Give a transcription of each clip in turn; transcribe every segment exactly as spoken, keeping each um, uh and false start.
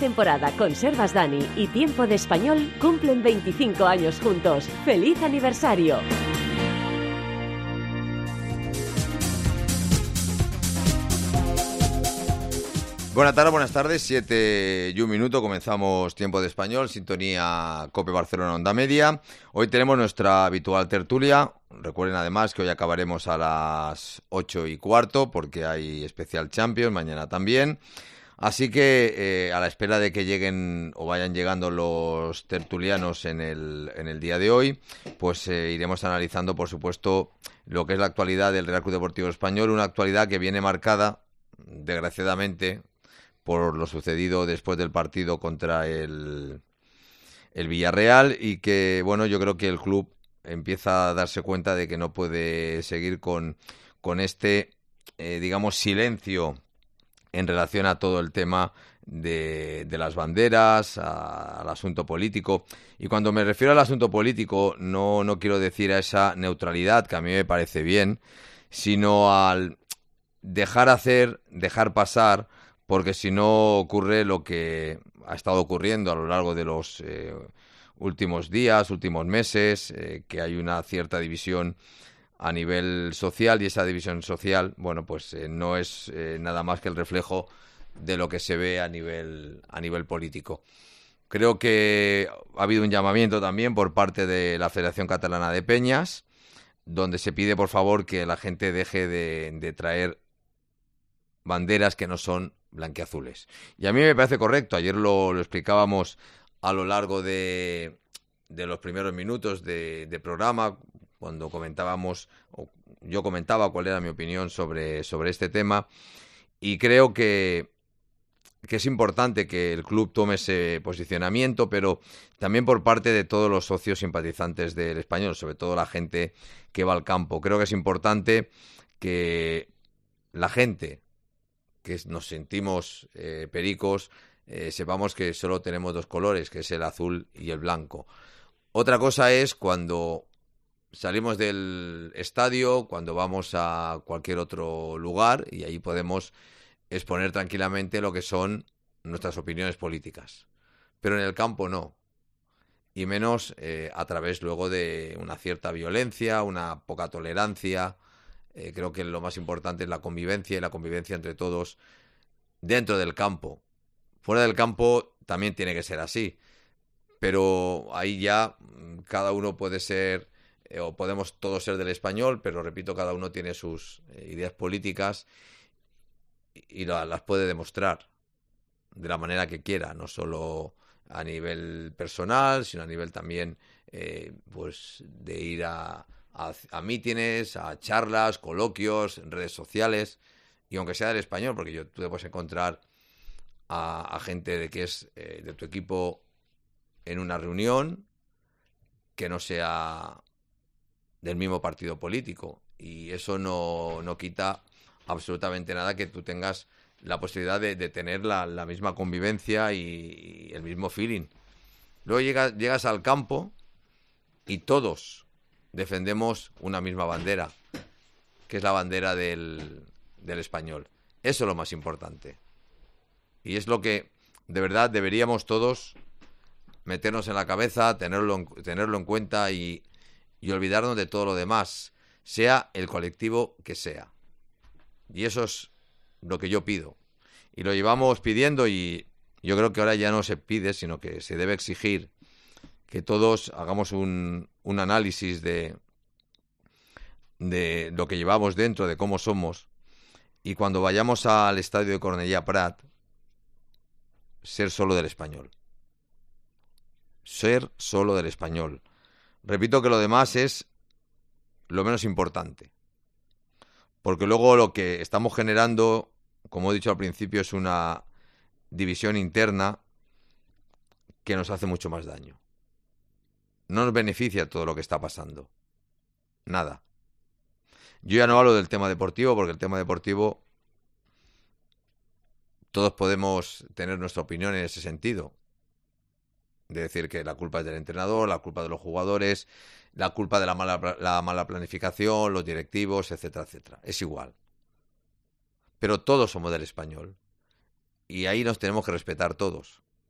temporada Conservas Dani y Tiempo de Español cumplen veinticinco años juntos. ¡Feliz aniversario! Buenas tardes, buenas tardes, siete y un minuto, comenzamos Tiempo de Español, sintonía COPE Barcelona Onda Media. Hoy tenemos nuestra habitual tertulia, recuerden además que hoy acabaremos a las ocho y cuarto porque hay especial Champions, mañana también. Así que eh, a la espera de que lleguen o vayan llegando los tertulianos en el, en el día de hoy, pues eh, iremos analizando por supuesto lo que es la actualidad del Real Club Deportivo Español, una actualidad que viene marcada, desgraciadamente, por lo sucedido después del partido contra el, el Villarreal y que, bueno, yo creo que el club empieza a darse cuenta de que no puede seguir con, con este, eh, digamos, silencio en relación a todo el tema de, de las banderas, a, al asunto político. Y cuando me refiero al asunto político, no, no quiero decir a esa neutralidad, que a mí me parece bien, sino al dejar hacer, dejar pasar, porque si no ocurre lo que ha estado ocurriendo a lo largo de los eh, últimos días, últimos meses, eh, que hay una cierta división a nivel social y esa división social, bueno, pues eh, no es eh, nada más que el reflejo de lo que se ve a nivel, a nivel político. Creo que ha habido un llamamiento también por parte de la Federación Catalana de Peñas, donde se pide por favor que la gente deje de, de traer banderas que no son blanquiazules. Y a mí me parece correcto, ayer lo, lo explicábamos a lo largo de, de los primeros minutos de, de programa, cuando comentábamos, o yo comentaba cuál era mi opinión sobre, sobre este tema, y creo que, que es importante que el club tome ese posicionamiento, pero también por parte de todos los socios simpatizantes del Español, sobre todo la gente que va al campo. Creo que es importante que la gente que nos sentimos eh, pericos, eh, sepamos que solo tenemos dos colores, que es el azul y el blanco. Otra cosa es cuando salimos del estadio, cuando vamos a cualquier otro lugar y ahí podemos exponer tranquilamente lo que son nuestras opiniones políticas. Pero en el campo no. Y menos eh, a través luego de una cierta violencia, una poca tolerancia. Eh, creo que lo más importante es la convivencia y la convivencia entre todos dentro del campo. Fuera del campo también tiene que ser así, pero ahí ya cada uno puede ser, eh, o podemos todos ser del Español, pero repito, cada uno tiene sus eh, ideas políticas y, y la, las puede demostrar de la manera que quiera, no solo a nivel personal, sino a nivel también eh, pues de ir a A, a mítines, a charlas, coloquios, redes sociales, y aunque sea del Español, porque yo, tú te puedes encontrar a, a gente de que es eh, de tu equipo en una reunión que no sea del mismo partido político, y eso no, no quita absolutamente nada que tú tengas la posibilidad de, de tener la, la misma convivencia y, y el mismo feeling. Luego llegas, llegas al campo y todos defendemos una misma bandera, que es la bandera del, del Español. Eso es lo más importante. Y es lo que, de verdad, deberíamos todos meternos en la cabeza, tenerlo en, tenerlo en cuenta y, y olvidarnos de todo lo demás, sea el colectivo que sea. Y eso es lo que yo pido. Y lo llevamos pidiendo y yo creo que ahora ya no se pide, sino que se debe exigir que todos hagamos un, un análisis de, de lo que llevamos dentro, de cómo somos, y cuando vayamos al estadio de Cornellà Prat, ser solo del Español. Ser solo del Español. Repito que lo demás es lo menos importante, porque luego lo que estamos generando, como he dicho al principio, es una división interna que nos hace mucho más daño. No nos beneficia todo lo que está pasando. Nada. Yo ya no hablo del tema deportivo, porque el tema deportivo todos podemos tener nuestra opinión en ese sentido. De decir que la culpa es del entrenador, la culpa de los jugadores, la culpa de la mala, la mala planificación, los directivos, etcétera, etcétera. Es igual. Pero todos somos del Español. Y ahí nos tenemos que respetar todos.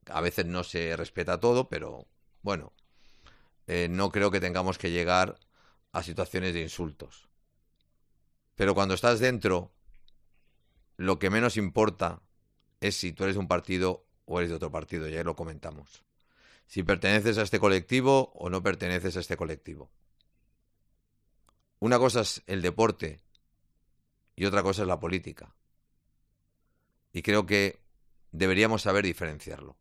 A veces no se respeta todo, pero bueno, eh, no creo que tengamos que llegar a situaciones de insultos. Pero cuando estás dentro, lo que menos importa es si tú eres de un partido o eres de otro partido, ya lo comentamos. Si perteneces a este colectivo o no perteneces a este colectivo. Una cosa es el deporte y otra cosa es la política. Y creo que deberíamos saber diferenciarlo.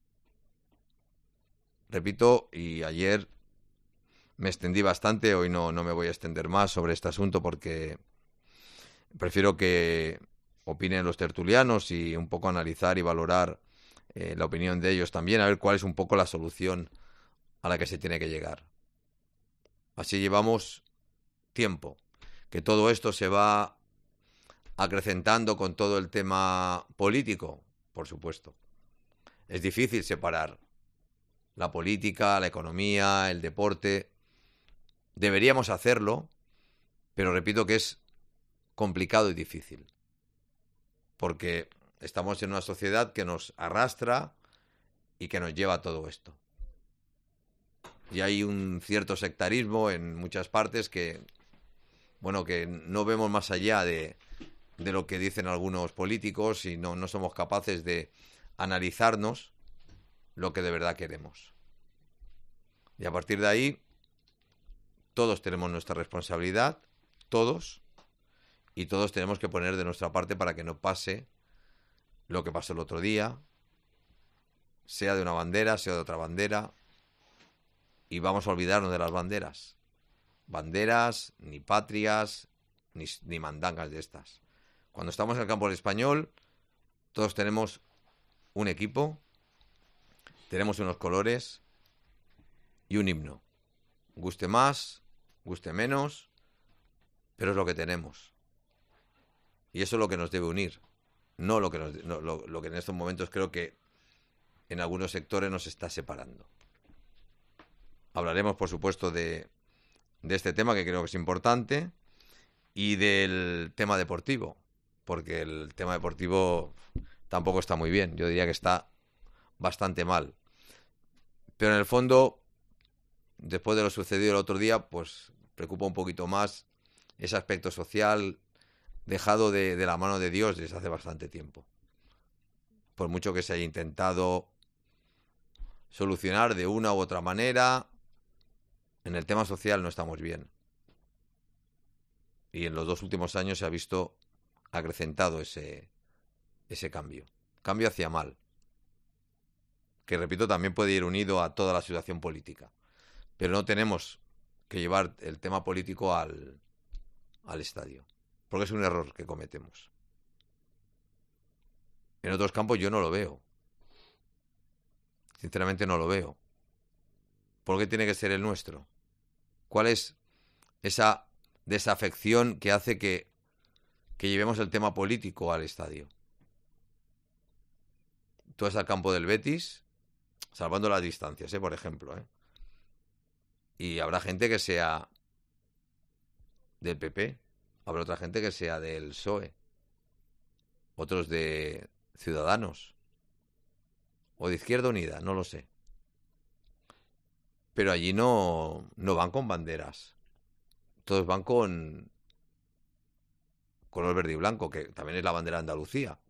Repito, y ayer me extendí bastante, hoy no, no me voy a extender más sobre este asunto porque prefiero que opinen los tertulianos y un poco analizar y valorar eh, la opinión de ellos también, a ver cuál es un poco la solución a la que se tiene que llegar. Así llevamos tiempo, que todo esto se va acrecentando con todo el tema político, por supuesto. Es difícil separar la política, la economía, el deporte. Deberíamos hacerlo, pero repito que es complicado y difícil. Porque estamos en una sociedad que nos arrastra y que nos lleva a todo esto. Y hay un cierto sectarismo en muchas partes que, bueno, que no vemos más allá de, de lo que dicen algunos políticos y no, no somos capaces de analizarnos lo que de verdad queremos. Y a partir de ahí, todos tenemos nuestra responsabilidad, todos, y todos tenemos que poner de nuestra parte para que no pase lo que pasó el otro día, sea de una bandera, sea de otra bandera, y vamos a olvidarnos de las banderas. Banderas, ni patrias, ni, ni mandangas de estas. Cuando estamos en el campo del Español, todos tenemos un equipo, tenemos unos colores y un himno. Guste más, guste menos, pero es lo que tenemos. Y eso es lo que nos debe unir, no lo que, nos, no, lo, lo que en estos momentos creo que en algunos sectores nos está separando. Hablaremos, por supuesto, de, de este tema que creo que es importante y del tema deportivo, porque el tema deportivo tampoco está muy bien, yo diría que está bastante mal. Pero en el fondo, después de lo sucedido el otro día, pues preocupa un poquito más ese aspecto social dejado de, de la mano de Dios desde hace bastante tiempo. Por mucho que se haya intentado solucionar de una u otra manera, en el tema social no estamos bien. Y en los dos últimos años se ha visto acrecentado ese, ese cambio. Cambio hacia mal. Que, repito, también puede ir unido a toda la situación política. Pero no tenemos que llevar el tema político al, al estadio. Porque es un error que cometemos. En otros campos yo no lo veo. Sinceramente no lo veo. ¿Por qué tiene que ser el nuestro? ¿Cuál es esa desafección que hace que, que llevemos el tema político al estadio? Tú vas al campo del Betis, salvando las distancias, ¿eh? Por ejemplo, ¿eh? Y habrá gente que sea del P P, habrá otra gente que sea del P S O E, otros de Ciudadanos, o de Izquierda Unida, no lo sé. Pero allí no, no van con banderas. Todos van con color verde y blanco, que también es la bandera de Andalucía.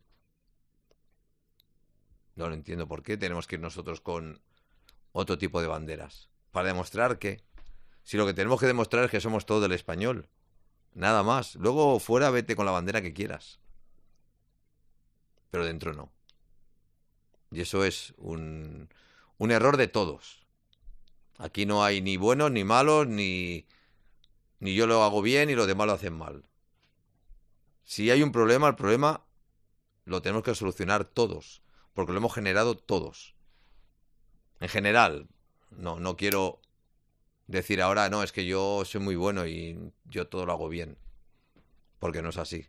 No lo entiendo por qué tenemos que ir nosotros con otro tipo de banderas. Para demostrar que, si lo que tenemos que demostrar es que somos todos del español. Nada más. Luego fuera vete con la bandera que quieras. Pero dentro no. Y eso es un, un error de todos. Aquí no hay ni buenos ni malos, ni, ni yo lo hago bien y los demás lo hacen mal. Si hay un problema, el problema lo tenemos que solucionar todos, porque lo hemos generado todos. En general, no, no quiero decir ahora, no, es que yo soy muy bueno y yo todo lo hago bien, porque no es así.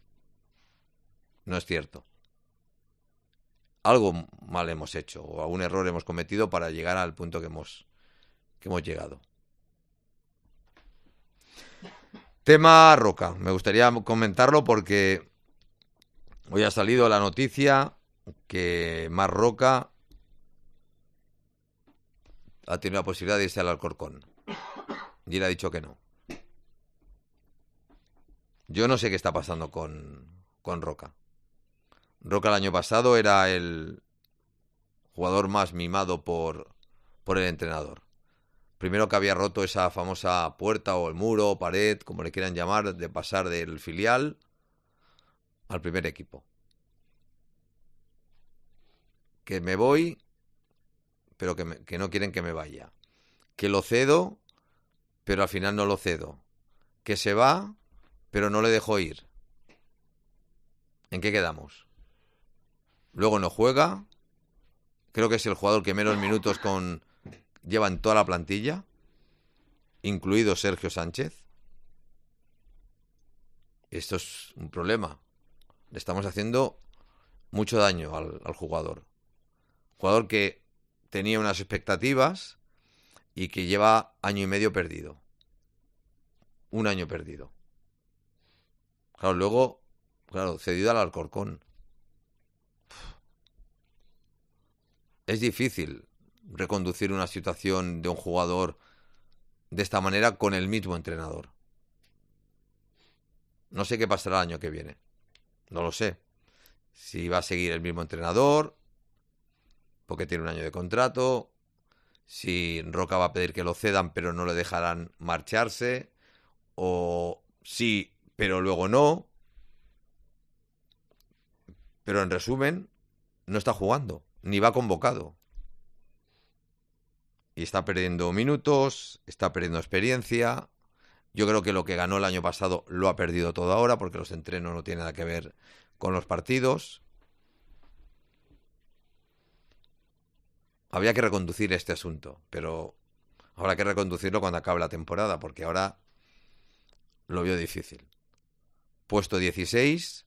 No es cierto. Algo mal hemos hecho o algún error hemos cometido para llegar al punto que hemos, que hemos llegado. Tema Roca. Me gustaría comentarlo porque hoy ha salido la noticia que Marc Roca ha tenido la posibilidad de irse al Alcorcón. Y él ha dicho que no. Yo no sé qué está pasando con, con Roca. Roca el año pasado era el jugador más mimado por, por el entrenador. Primero que había roto esa famosa puerta o el muro o pared, como le quieran llamar, de pasar del filial al primer equipo. Que me voy, pero que, me, que no quieren que me vaya. Que lo cedo, pero al final no lo cedo. Que se va, pero no le dejo ir. ¿En qué quedamos? Luego no juega. Creo que es el jugador que menos minutos con lleva en toda la plantilla, incluido Sergio Sánchez. Esto es un problema. Le estamos haciendo mucho daño al, al jugador. Jugador que tenía unas expectativas y que lleva año y medio perdido. Un año perdido. Claro, luego, claro, cedido al Alcorcón. Es difícil reconducir una situación de un jugador de esta manera con el mismo entrenador. No sé qué pasará el año que viene. No lo sé. Si va a seguir el mismo entrenador, porque tiene un año de contrato. Si Roca va a pedir que lo cedan, pero no le dejarán marcharse. O sí, pero luego no. Pero en resumen, no está jugando, ni va convocado. Y está perdiendo minutos, está perdiendo experiencia. Yo creo que lo que ganó el año pasado lo ha perdido todo ahora, porque los entrenos no tienen nada que ver con los partidos. Habría que reconducir este asunto, pero habrá que reconducirlo cuando acabe la temporada, porque ahora lo veo difícil. Puesto dieciséis,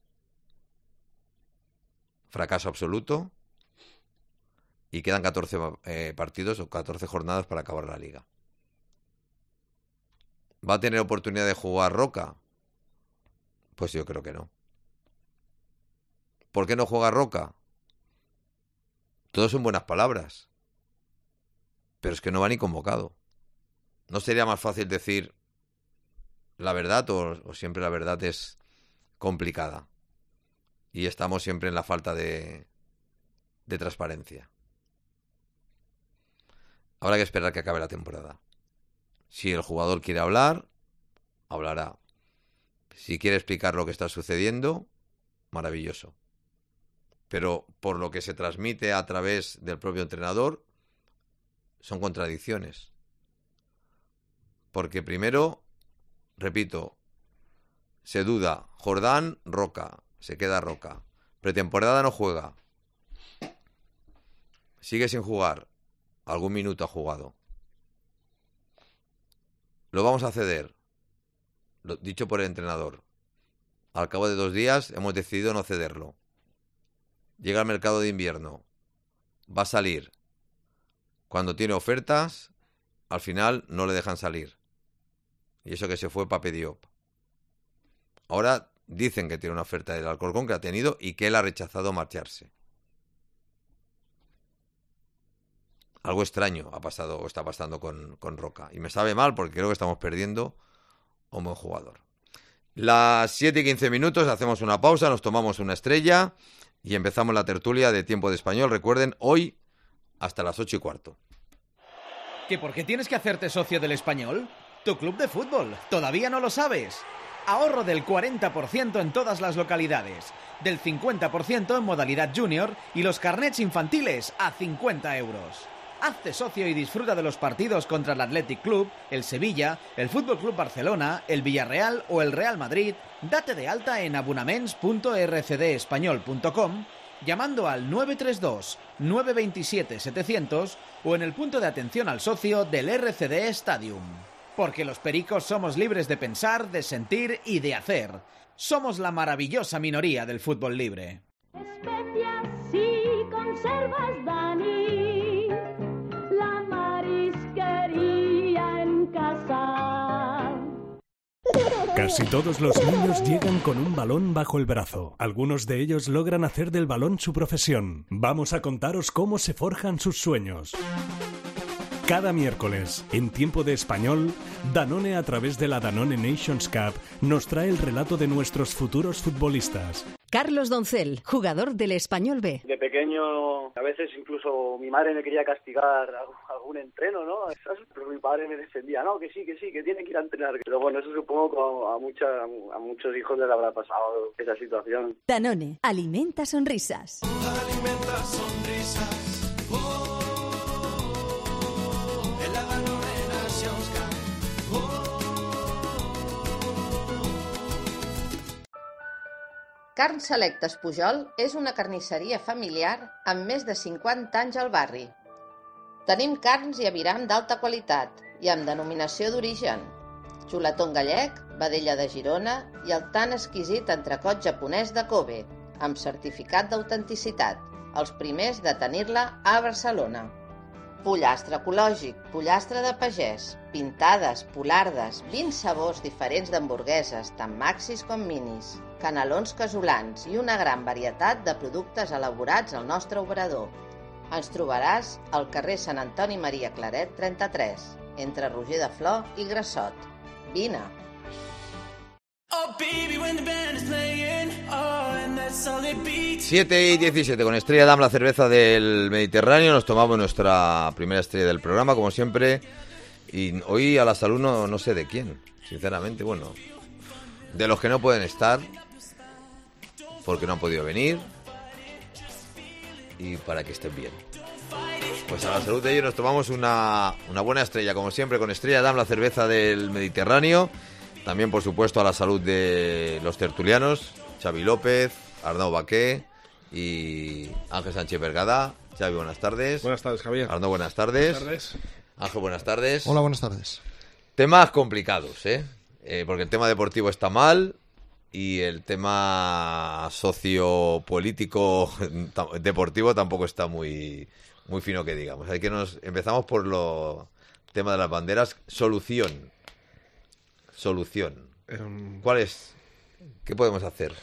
fracaso absoluto, y quedan catorce eh, partidos o catorce jornadas para acabar la liga. ¿Va a tener oportunidad de jugar Roca? Pues yo creo que no. ¿Por qué no juega Roca? Todo son buenas palabras, pero es que no va ni convocado. ¿No sería más fácil decir la verdad o, o siempre la verdad es complicada? Y estamos siempre en la falta de, de transparencia. Habrá que esperar que acabe la temporada. Si el jugador quiere hablar, hablará. Si quiere explicar lo que está sucediendo, maravilloso. Pero por lo que se transmite a través del propio entrenador, son contradicciones. Porque primero, repito, se duda, Jordán, Roca, se queda Roca. Pretemporada no juega. Sigue sin jugar. Algún minuto ha jugado. Lo vamos a ceder. Lo, dicho por el entrenador. Al cabo de dos días hemos decidido no cederlo. Llega al mercado de invierno. Va a salir. Cuando tiene ofertas, al final no le dejan salir. Y eso que se fue Pape Diop. Ahora dicen que tiene una oferta del Alcorcón que ha tenido y que él ha rechazado marcharse. Algo extraño ha pasado o está pasando con, con Roca. Y me sabe mal porque creo que estamos perdiendo a un buen jugador. Las siete y quince minutos, hacemos una pausa, nos tomamos una estrella y empezamos la tertulia de Tiempo de Español. Recuerden, hoy hasta las ocho y cuarto. ¿Que por qué tienes que hacerte socio del Español? Tu club de fútbol. ¿Todavía no lo sabes? Ahorro del cuarenta por ciento en todas las localidades, del cincuenta por ciento en modalidad junior y los carnets infantiles a cincuenta euros. Hazte socio y disfruta de los partidos contra el Athletic Club, el Sevilla, el Fútbol Club Barcelona, el Villarreal o el Real Madrid. Date de alta en abonaments punto r c d español punto com llamando al nueve tres dos, nueve dos siete, setecientos o en el punto de atención al socio del R C D Stadium. Porque los pericos somos libres de pensar, de sentir y de hacer. Somos la maravillosa minoría del fútbol libre. Especias y conservas, Dani, la marisquería en casa. Casi todos los niños llegan con un balón bajo el brazo. Algunos de ellos logran hacer del balón su profesión. Vamos a contaros cómo se forjan sus sueños. Cada miércoles, en Tiempo de Español, Danone, a través de la Danone Nations Cup, nos trae el relato de nuestros futuros futbolistas. Carlos Doncel, jugador del Español B. De pequeño, a veces incluso mi madre me quería castigar algún entreno, ¿no? Pero mi padre me defendía, no, que sí, que sí, que tiene que ir a entrenar. Pero bueno, eso supongo que a, mucha, a muchos hijos les habrá pasado esa situación. Danone, alimenta sonrisas. Alimenta sonrisas. Oh, en la Danone Nations Cup. Carn Selectes Pujol és una carnisseria familiar amb més de cinquanta anys al barri. Tenim carns i aviram d'alta qualitat i amb denominació d'origen. Xuletón gallec, vedella de Girona i el tan exquisit entrecot japonès de Kobe, amb certificat d'autenticitat, els primers de tenir-la a Barcelona. Pollastre ecològic, pollastre de pagès, pintades, polardes, vint sabors diferents d'hamburgueses, tant maxis com minis, canelons casolans i una gran varietat de productes elaborats al nostre obrador. Ens trobaràs al carrer Sant Antoni Maria Claret trenta-tres, entre Roger de Flor i Grassot. Vine! Oh, baby, when the band is playing, oh, and that's all it beats. siete y diecisiete, con Estrella Damm, la cerveza del Mediterráneo. Nos tomamos nuestra primera estrella del programa, como siempre. Y hoy a la salud no, no sé de quién, sinceramente. Bueno, de los que no pueden estar, porque no han podido venir, y para que estén bien. Pues a la salud de ellos nos tomamos una, una buena estrella, como siempre, con Estrella Damm, la cerveza del Mediterráneo. También, por supuesto, a la salud de los tertulianos, Xavi López, Arnau Baqué y Ángel Sánchez Vergada. Xavi, buenas tardes. Buenas tardes, Javier. Arnau, buenas tardes. Buenas tardes. Ángel, buenas tardes. Hola, buenas tardes. Temas complicados, ¿eh? eh porque el tema deportivo está mal y el tema sociopolítico deportivo tampoco está muy, muy fino, que digamos. Así que nos empezamos por lo tema de las banderas. Solución. Solución. ¿Cuál es? ¿Qué podemos hacer?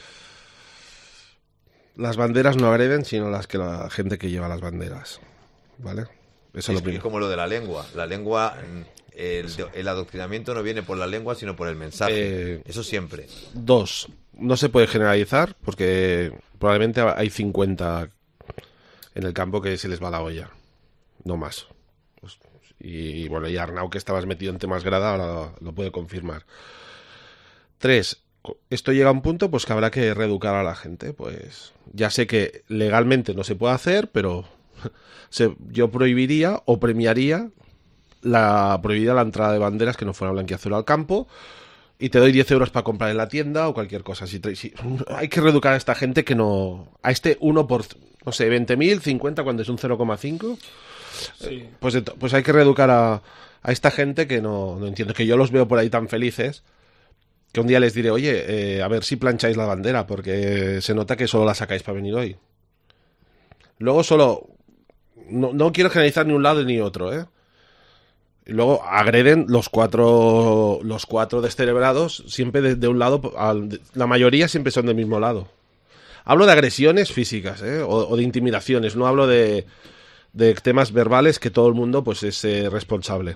Las banderas no agreden, sino las que la gente que lleva las banderas, ¿vale? Eso es lo primero. Como lo de la lengua. La lengua, el, el adoctrinamiento no viene por la lengua, sino por el mensaje. Eh, Eso siempre. Dos. No se puede generalizar, porque probablemente hay cincuenta en el campo que se les va la olla. No más. Pues, y, y bueno, y Arnau, que estabas metido en temas grada, ahora lo, lo puede confirmar. Tres. Esto llega a un punto pues que habrá que reeducar a la gente. Pues ya sé que legalmente no se puede hacer, pero se, yo prohibiría o premiaría la prohibida la entrada de banderas que no fuera blanquiazul al campo, y te doy diez euros para comprar en la tienda o cualquier cosa. Si, si, hay que reeducar a esta gente que no... A este uno por, no sé, veinte mil, cincuenta cuando es un cero coma cinco. Sí. Pues, pues hay que reeducar a, a esta gente que no, no entiendo. Que yo los veo por ahí tan felices que un día les diré, oye, eh, a ver si plancháis la bandera, porque se nota que solo la sacáis para venir hoy. Luego solo... No, no quiero generalizar ni un lado ni otro, ¿eh? Y luego agreden los cuatro los cuatro descerebrados siempre de, de un lado. Al, la mayoría siempre son del mismo lado. Hablo de agresiones físicas, ¿eh? o, o de intimidaciones. No hablo de, de temas verbales, que todo el mundo pues es eh, responsable.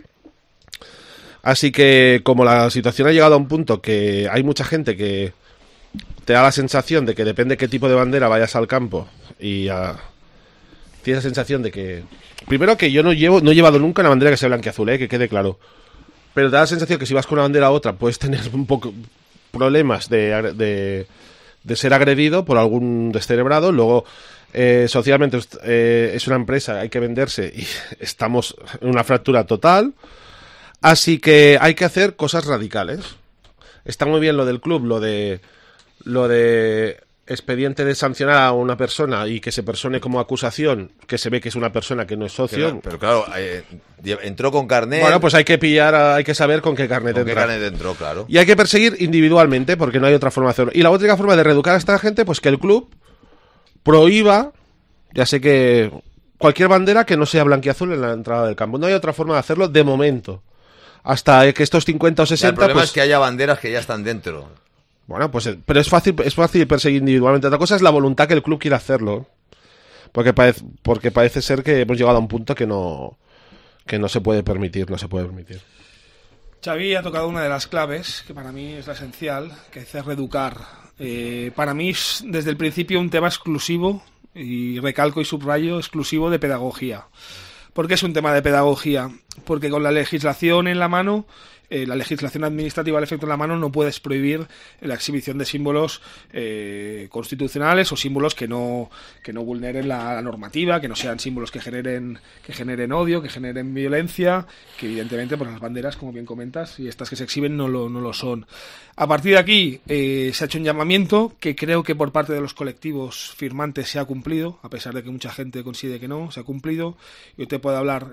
Así que como la situación ha llegado a un punto que hay mucha gente que te da la sensación de que depende qué tipo de bandera vayas al campo, y uh, tienes la sensación de que... Primero, que yo no llevo no he llevado nunca una bandera que sea blanquiazul, ¿eh? Que quede claro. Pero te da la sensación que si vas con una bandera a otra puedes tener un poco problemas de, de, de ser agredido por algún descerebrado. Luego, eh, socialmente eh, es una empresa, hay que venderse y estamos en una fractura total. Así que hay que hacer cosas radicales. Está muy bien lo del club, lo de lo de expediente de sancionar a una persona y que se persone como acusación, que se ve que es una persona que no es socio. Pero, pero claro, eh, entró con carnet. Bueno, pues hay que pillar, a, hay que saber con qué carnet entró. Con entra. qué carnet entró, claro. Y hay que perseguir individualmente, porque no hay otra forma de hacerlo. Y la única forma de reeducar a esta gente, pues que el club prohíba, ya sé que cualquier bandera que no sea blanquiazul en la entrada del campo. No hay otra forma de hacerlo de momento. Hasta que estos cincuenta o sesenta... El problema pues, es que haya banderas que ya están dentro. Bueno, pues pero es fácil es fácil perseguir individualmente. Otra cosa es la voluntad que el club quiera hacerlo. Porque parece, porque parece ser que hemos llegado a un punto que no que no se puede permitir, no se puede permitir. Xavi ha tocado una de las claves, que para mí es la esencial, que es reeducar. Eh, para mí es desde el principio un tema exclusivo, y recalco y subrayo, exclusivo de pedagogía. ¿Por qué es un tema de pedagogía? Porque con la legislación en la mano, eh, la legislación administrativa al efecto en la mano, no puedes prohibir la exhibición de símbolos eh, constitucionales o símbolos que no que no vulneren la, la normativa, que no sean símbolos que generen que generen odio, que generen violencia, que evidentemente pues las banderas, como bien comentas, y estas que se exhiben no lo, no lo son. A partir de aquí eh, se ha hecho un llamamiento que creo que por parte de los colectivos firmantes se ha cumplido, a pesar de que mucha gente considere que no, se ha cumplido. Yo te puedo hablar...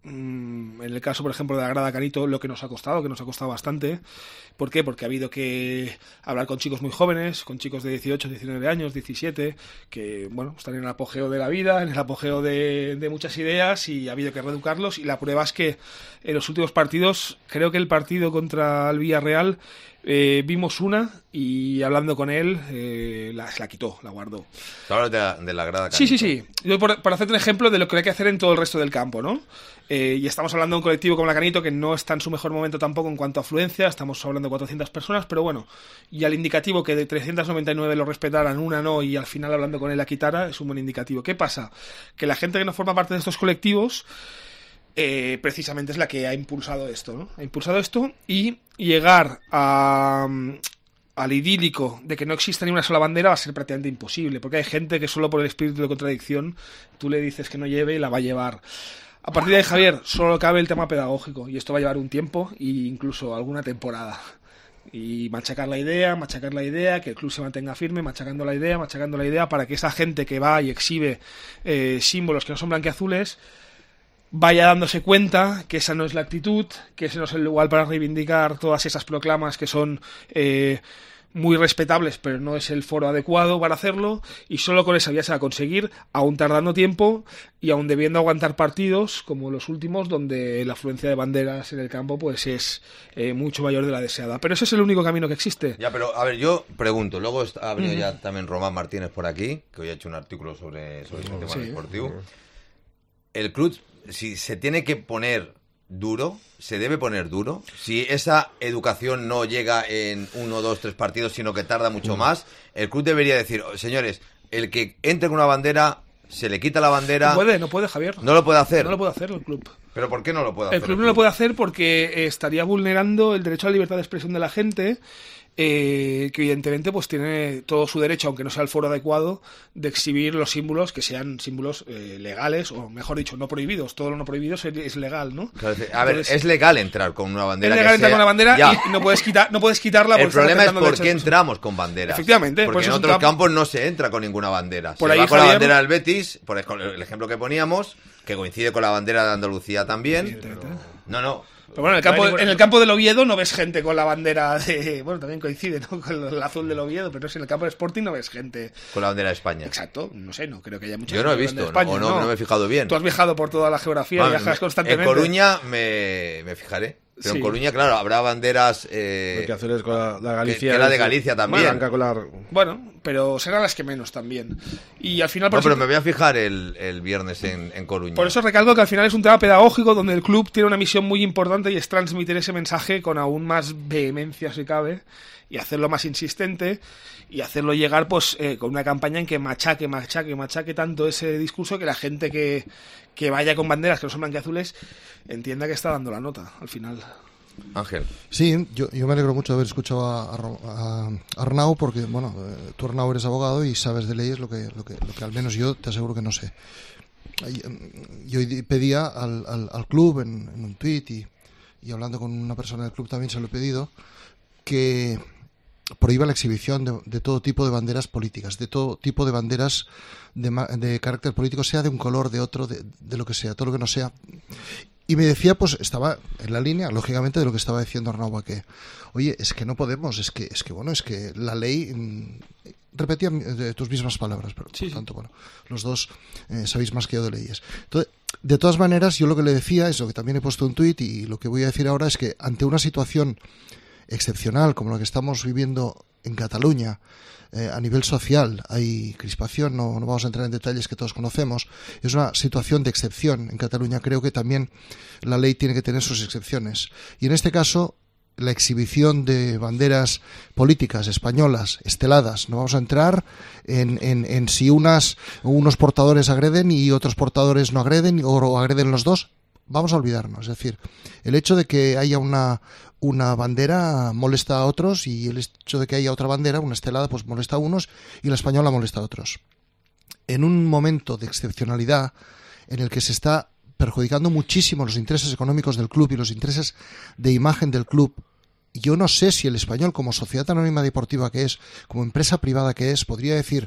en el caso, por ejemplo, de la Grada Canito, lo que nos ha costado, que nos ha costado bastante. ¿Por qué? Porque ha habido que hablar con chicos muy jóvenes, con chicos de dieciocho, diecinueve años, diecisiete, que, bueno, están en el apogeo de la vida, en el apogeo de, de muchas ideas, y ha habido que reeducarlos. Y la prueba es que en los últimos partidos, creo que el partido contra el Villarreal, eh, vimos una, y hablando con él, eh, la, se la quitó, la guardó. Hablas de la, de la Grada Canito. Sí, sí, sí. Yo, por, para hacerte un ejemplo de lo que hay que hacer en todo el resto del campo, ¿no? Eh, y estamos hablando de un colectivo como la Canito que no está en su mejor momento tampoco en cuanto a afluencia, estamos hablando de cuatrocientas personas, pero bueno, y al indicativo que de trescientas noventa y nueve lo respetaran, una no, y al final hablando con él la quitara, es un buen indicativo. ¿Qué pasa? Que la gente que no forma parte de estos colectivos eh, precisamente es la que ha impulsado esto, ¿no? Ha impulsado esto, y llegar a... al idílico de que no exista ni una sola bandera va a ser prácticamente imposible, porque hay gente que solo por el espíritu de contradicción tú le dices que no lleve y la va a llevar. A partir de ahí, Javier, solo cabe el tema pedagógico, y esto va a llevar un tiempo e incluso alguna temporada. Y machacar la idea, machacar la idea, que el club se mantenga firme, machacando la idea, machacando la idea, para que esa gente que va y exhibe eh, símbolos que no son blanquiazules vaya dándose cuenta que esa no es la actitud, que ese no es el lugar para reivindicar todas esas proclamas que son... Eh, muy respetables, pero no es el foro adecuado para hacerlo, y solo con esa vía se va a conseguir, aún tardando tiempo y aún debiendo aguantar partidos como los últimos, donde la afluencia de banderas en el campo pues es eh, mucho mayor de la deseada. Pero ese es el único camino que existe. Ya, pero a ver, yo pregunto, luego ha venido uh-huh. ya también Román Martínez por aquí, que hoy ha hecho un artículo sobre, sobre ese uh-huh. tema sí. deportivo. El club, si se tiene que poner duro, se debe poner duro. Si esa educación no llega en uno, dos, tres partidos, sino que tarda mucho más, el club debería decir, señores, el que entre con una bandera, se le quita la bandera. No puede, no puede, Javier. No lo puede hacer. No lo puede hacer el club. ¿Pero por qué no lo puede hacer? El club no lo puede hacer porque estaría vulnerando el derecho a la libertad de expresión de la gente, eh, que evidentemente pues tiene todo su derecho, aunque no sea el foro adecuado, de exhibir los símbolos que sean símbolos eh, legales, o mejor dicho, no prohibidos. Todo lo no prohibido es, es legal, ¿no? Claro, a ver, Entonces, es legal entrar con una bandera. Es legal que entrar sea... con la bandera ya. y no puedes, quitar, no puedes quitarla. El problema es por qué entramos con banderas. Efectivamente. Porque en otros campos no se entra con ninguna bandera. Por se ahí, va con Javier, la bandera del Betis, por el ejemplo que poníamos, que coincide con la bandera de Andalucía también. Pero... No, no. Pero bueno, en el, campo, en el campo del Oviedo no ves gente con la bandera de... Bueno, también coincide, ¿no? Con el azul del Oviedo, pero no sé, en el campo del Sporting no ves gente... Con la bandera de España. Exacto, no sé, no creo que haya mucha Yo no he visto, España, o no, no, no me he fijado bien. Tú has viajado por toda la geografía, bueno, viajas constantemente. En Coruña me, me fijaré. Pero sí. En Coruña, claro, habrá banderas... Eh, que hacer es con la, la Galicia. Que, que la de Galicia también. Blanca con la... Bueno, pero serán las que menos también. Y al final... Por no, eso... pero me voy a fijar el, el viernes en, en Coruña. Por eso recalco que al final es un tema pedagógico donde el club tiene una misión muy importante y es transmitir ese mensaje con aún más vehemencia, si cabe, y hacerlo más insistente y hacerlo llegar pues eh, con una campaña en que machaque, machaque, machaque tanto ese discurso que la gente que, que vaya con banderas que no son blanquiazules entienda que está dando la nota al final. Ángel. Sí, yo, yo me alegro mucho de haber escuchado a, a, a Arnau porque, bueno, eh, tú Arnau eres abogado y sabes de leyes lo que, lo que, lo que al menos yo te aseguro que no sé. Yo pedía al, al, al club en, en un tuit y, y hablando con una persona del club también se lo he pedido, que prohíba la exhibición de, de todo tipo de banderas políticas, de todo tipo de banderas de, de carácter político, sea de un color, de otro, de, de lo que sea, todo lo que no sea. Y me decía, pues estaba en la línea, lógicamente, de lo que estaba diciendo Arnau, que, oye, es que no podemos, es que, es que bueno, es que la ley... Mmm, repetía tus mismas palabras, pero sí, por tanto, bueno, los dos eh, sabéis más que yo de leyes. Entonces, de todas maneras, yo lo que le decía es lo que también he puesto en tuit y lo que voy a decir ahora es que ante una situación excepcional como la que estamos viviendo en Cataluña. Eh, a nivel social hay crispación, no, no vamos a entrar en detalles que todos conocemos. Es una situación de excepción en Cataluña. Creo que también la ley tiene que tener sus excepciones. Y en este caso, la exhibición de banderas políticas españolas esteladas. No vamos a entrar en, en, en si unas unos portadores agreden y otros portadores no agreden o agreden los dos. Vamos a olvidarnos. Es decir, el hecho de que haya una una bandera molesta a otros y el hecho de que haya otra bandera, una estelada, pues molesta a unos y la española molesta a otros. En un momento de excepcionalidad en el que se está perjudicando muchísimo los intereses económicos del club y los intereses de imagen del club, yo no sé si el Español, como sociedad anónima deportiva que es, como empresa privada que es, podría decir...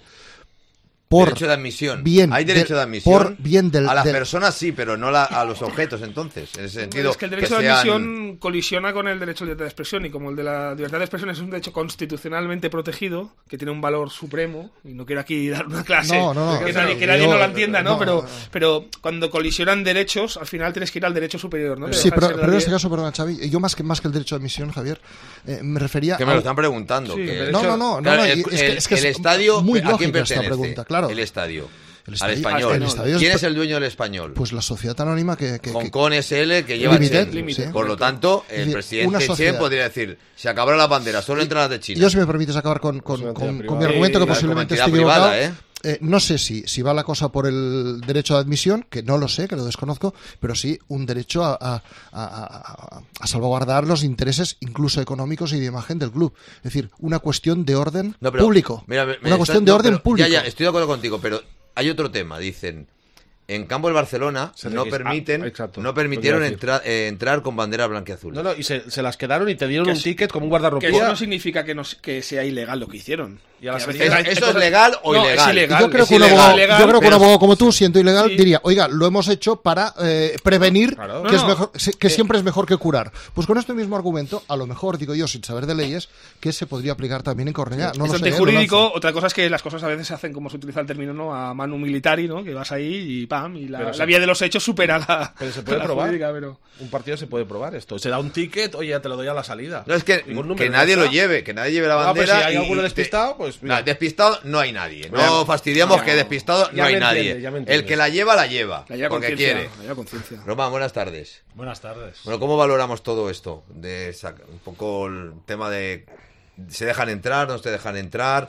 Por derecho de admisión. Bien Hay derecho de, de admisión. Por bien del, a las del... personas sí, pero no la, a los objetos, entonces. En ese sentido. Es que el derecho que de sean... admisión colisiona con el derecho de libertad de expresión, y como el de la libertad de expresión es un derecho constitucionalmente protegido, que tiene un valor supremo, y no quiero aquí dar una clase no, no, no, que, no, nadie, no, que nadie yo, no la entienda, ¿no? no, pero, no, no. pero cuando colisionan derechos, al final tienes que ir al derecho superior, ¿no? Sí, pero, pero en este caso, perdona, Xavi, yo más que más que el derecho de admisión, Javier, eh, me refería que me a... lo están preguntando. Sí, que... No, no, no, claro, no, no, el, es que, es que el es estadio, muy ¿a quién lógica esta pertenece? pregunta, claro. El estadio. El Al estadio, español. el estadio ¿Quién es... es el dueño del español? Pues la sociedad anónima que... que Hong que... Kong S L que lleva Limited, Chen. sí. Por lo tanto, el Una presidente Chen sociedad. podría decir, se acabaron las banderas, solo entran las de China. Yo, si me permites acabar con, con, Pues con, privada. con mi argumento, que Eh, posiblemente como esté entidad equivocado. privada, ¿eh? Eh, no sé si, si va la cosa por el derecho de admisión, que no lo sé, que lo desconozco, pero sí un derecho a, a, a, a, a salvaguardar los intereses, incluso económicos y de imagen del club. Es decir, una cuestión de orden No, pero, público. mira, me- me una está- cuestión de no, orden pero público. Ya, ya, estoy de acuerdo contigo, pero hay otro tema. Dicen, en campo del Barcelona Se no registra- permiten, ah, exacto, no lo permitieron que iba a decir. entra- eh, entrar con bandera blanquiazul. No, no, y se, se las quedaron y te dieron Que un es- ticket como un Que guardarropía. eso no significa que, no, que sea ilegal lo que hicieron. Y a las Que a veces- veces hay- ¿Eso hay es cosas- legal o No, ilegal? es ilegal. Yo creo es que un ilegal, abogado, ilegal, yo creo que un pero- abogado como tú, siendo ilegal, Sí. diría, oiga, lo hemos hecho para eh, prevenir Claro. que, No, es no. mejor, que Eh, siempre es mejor que curar. Pues con este mismo argumento, a lo mejor, digo yo, sin saber de leyes, que se podría aplicar también en Cornellá. No es lo sé, eh, lo antijurídico. lanzo. Otra cosa es que las cosas a veces se hacen, como se utiliza el término, ¿no? A manu militari, ¿no? Que vas ahí y pam, y la, Pero la se- vía de los hechos supera la. Pero se puede la probar. jurídica, pero- Un partido se puede probar esto. Se da un ticket, oye, ya te lo doy a la salida. No, es que, Ningún que número, nadie ya lo está. lleve, que nadie lleve la Ah, pues bandera. si hay y- alguno y te- despistado, pues mira. No, despistado no hay nadie. No Ya- fastidiamos ya- que despistado ya no hay me nadie. entiendes, ya me El entiendes. que la lleva, la lleva. La lleva porque conciencia, quiere. la lleva conciencia. Román, buenas tardes. Buenas tardes. Bueno, ¿cómo valoramos todo esto? De esa- un poco el tema de ¿se dejan entrar, no se dejan entrar?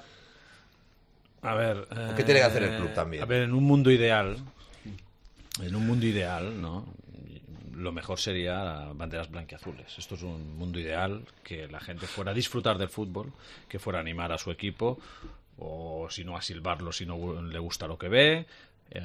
A ver, ¿Qué tiene que hacer el eh, club también? A ver, en un mundo ideal, en un mundo ideal, ¿no? Lo mejor sería banderas blanquiazules. Esto es un mundo ideal, que la gente fuera a disfrutar del fútbol, que fuera a animar a su equipo, o si no a silbarlo si no le gusta lo que ve. Eh,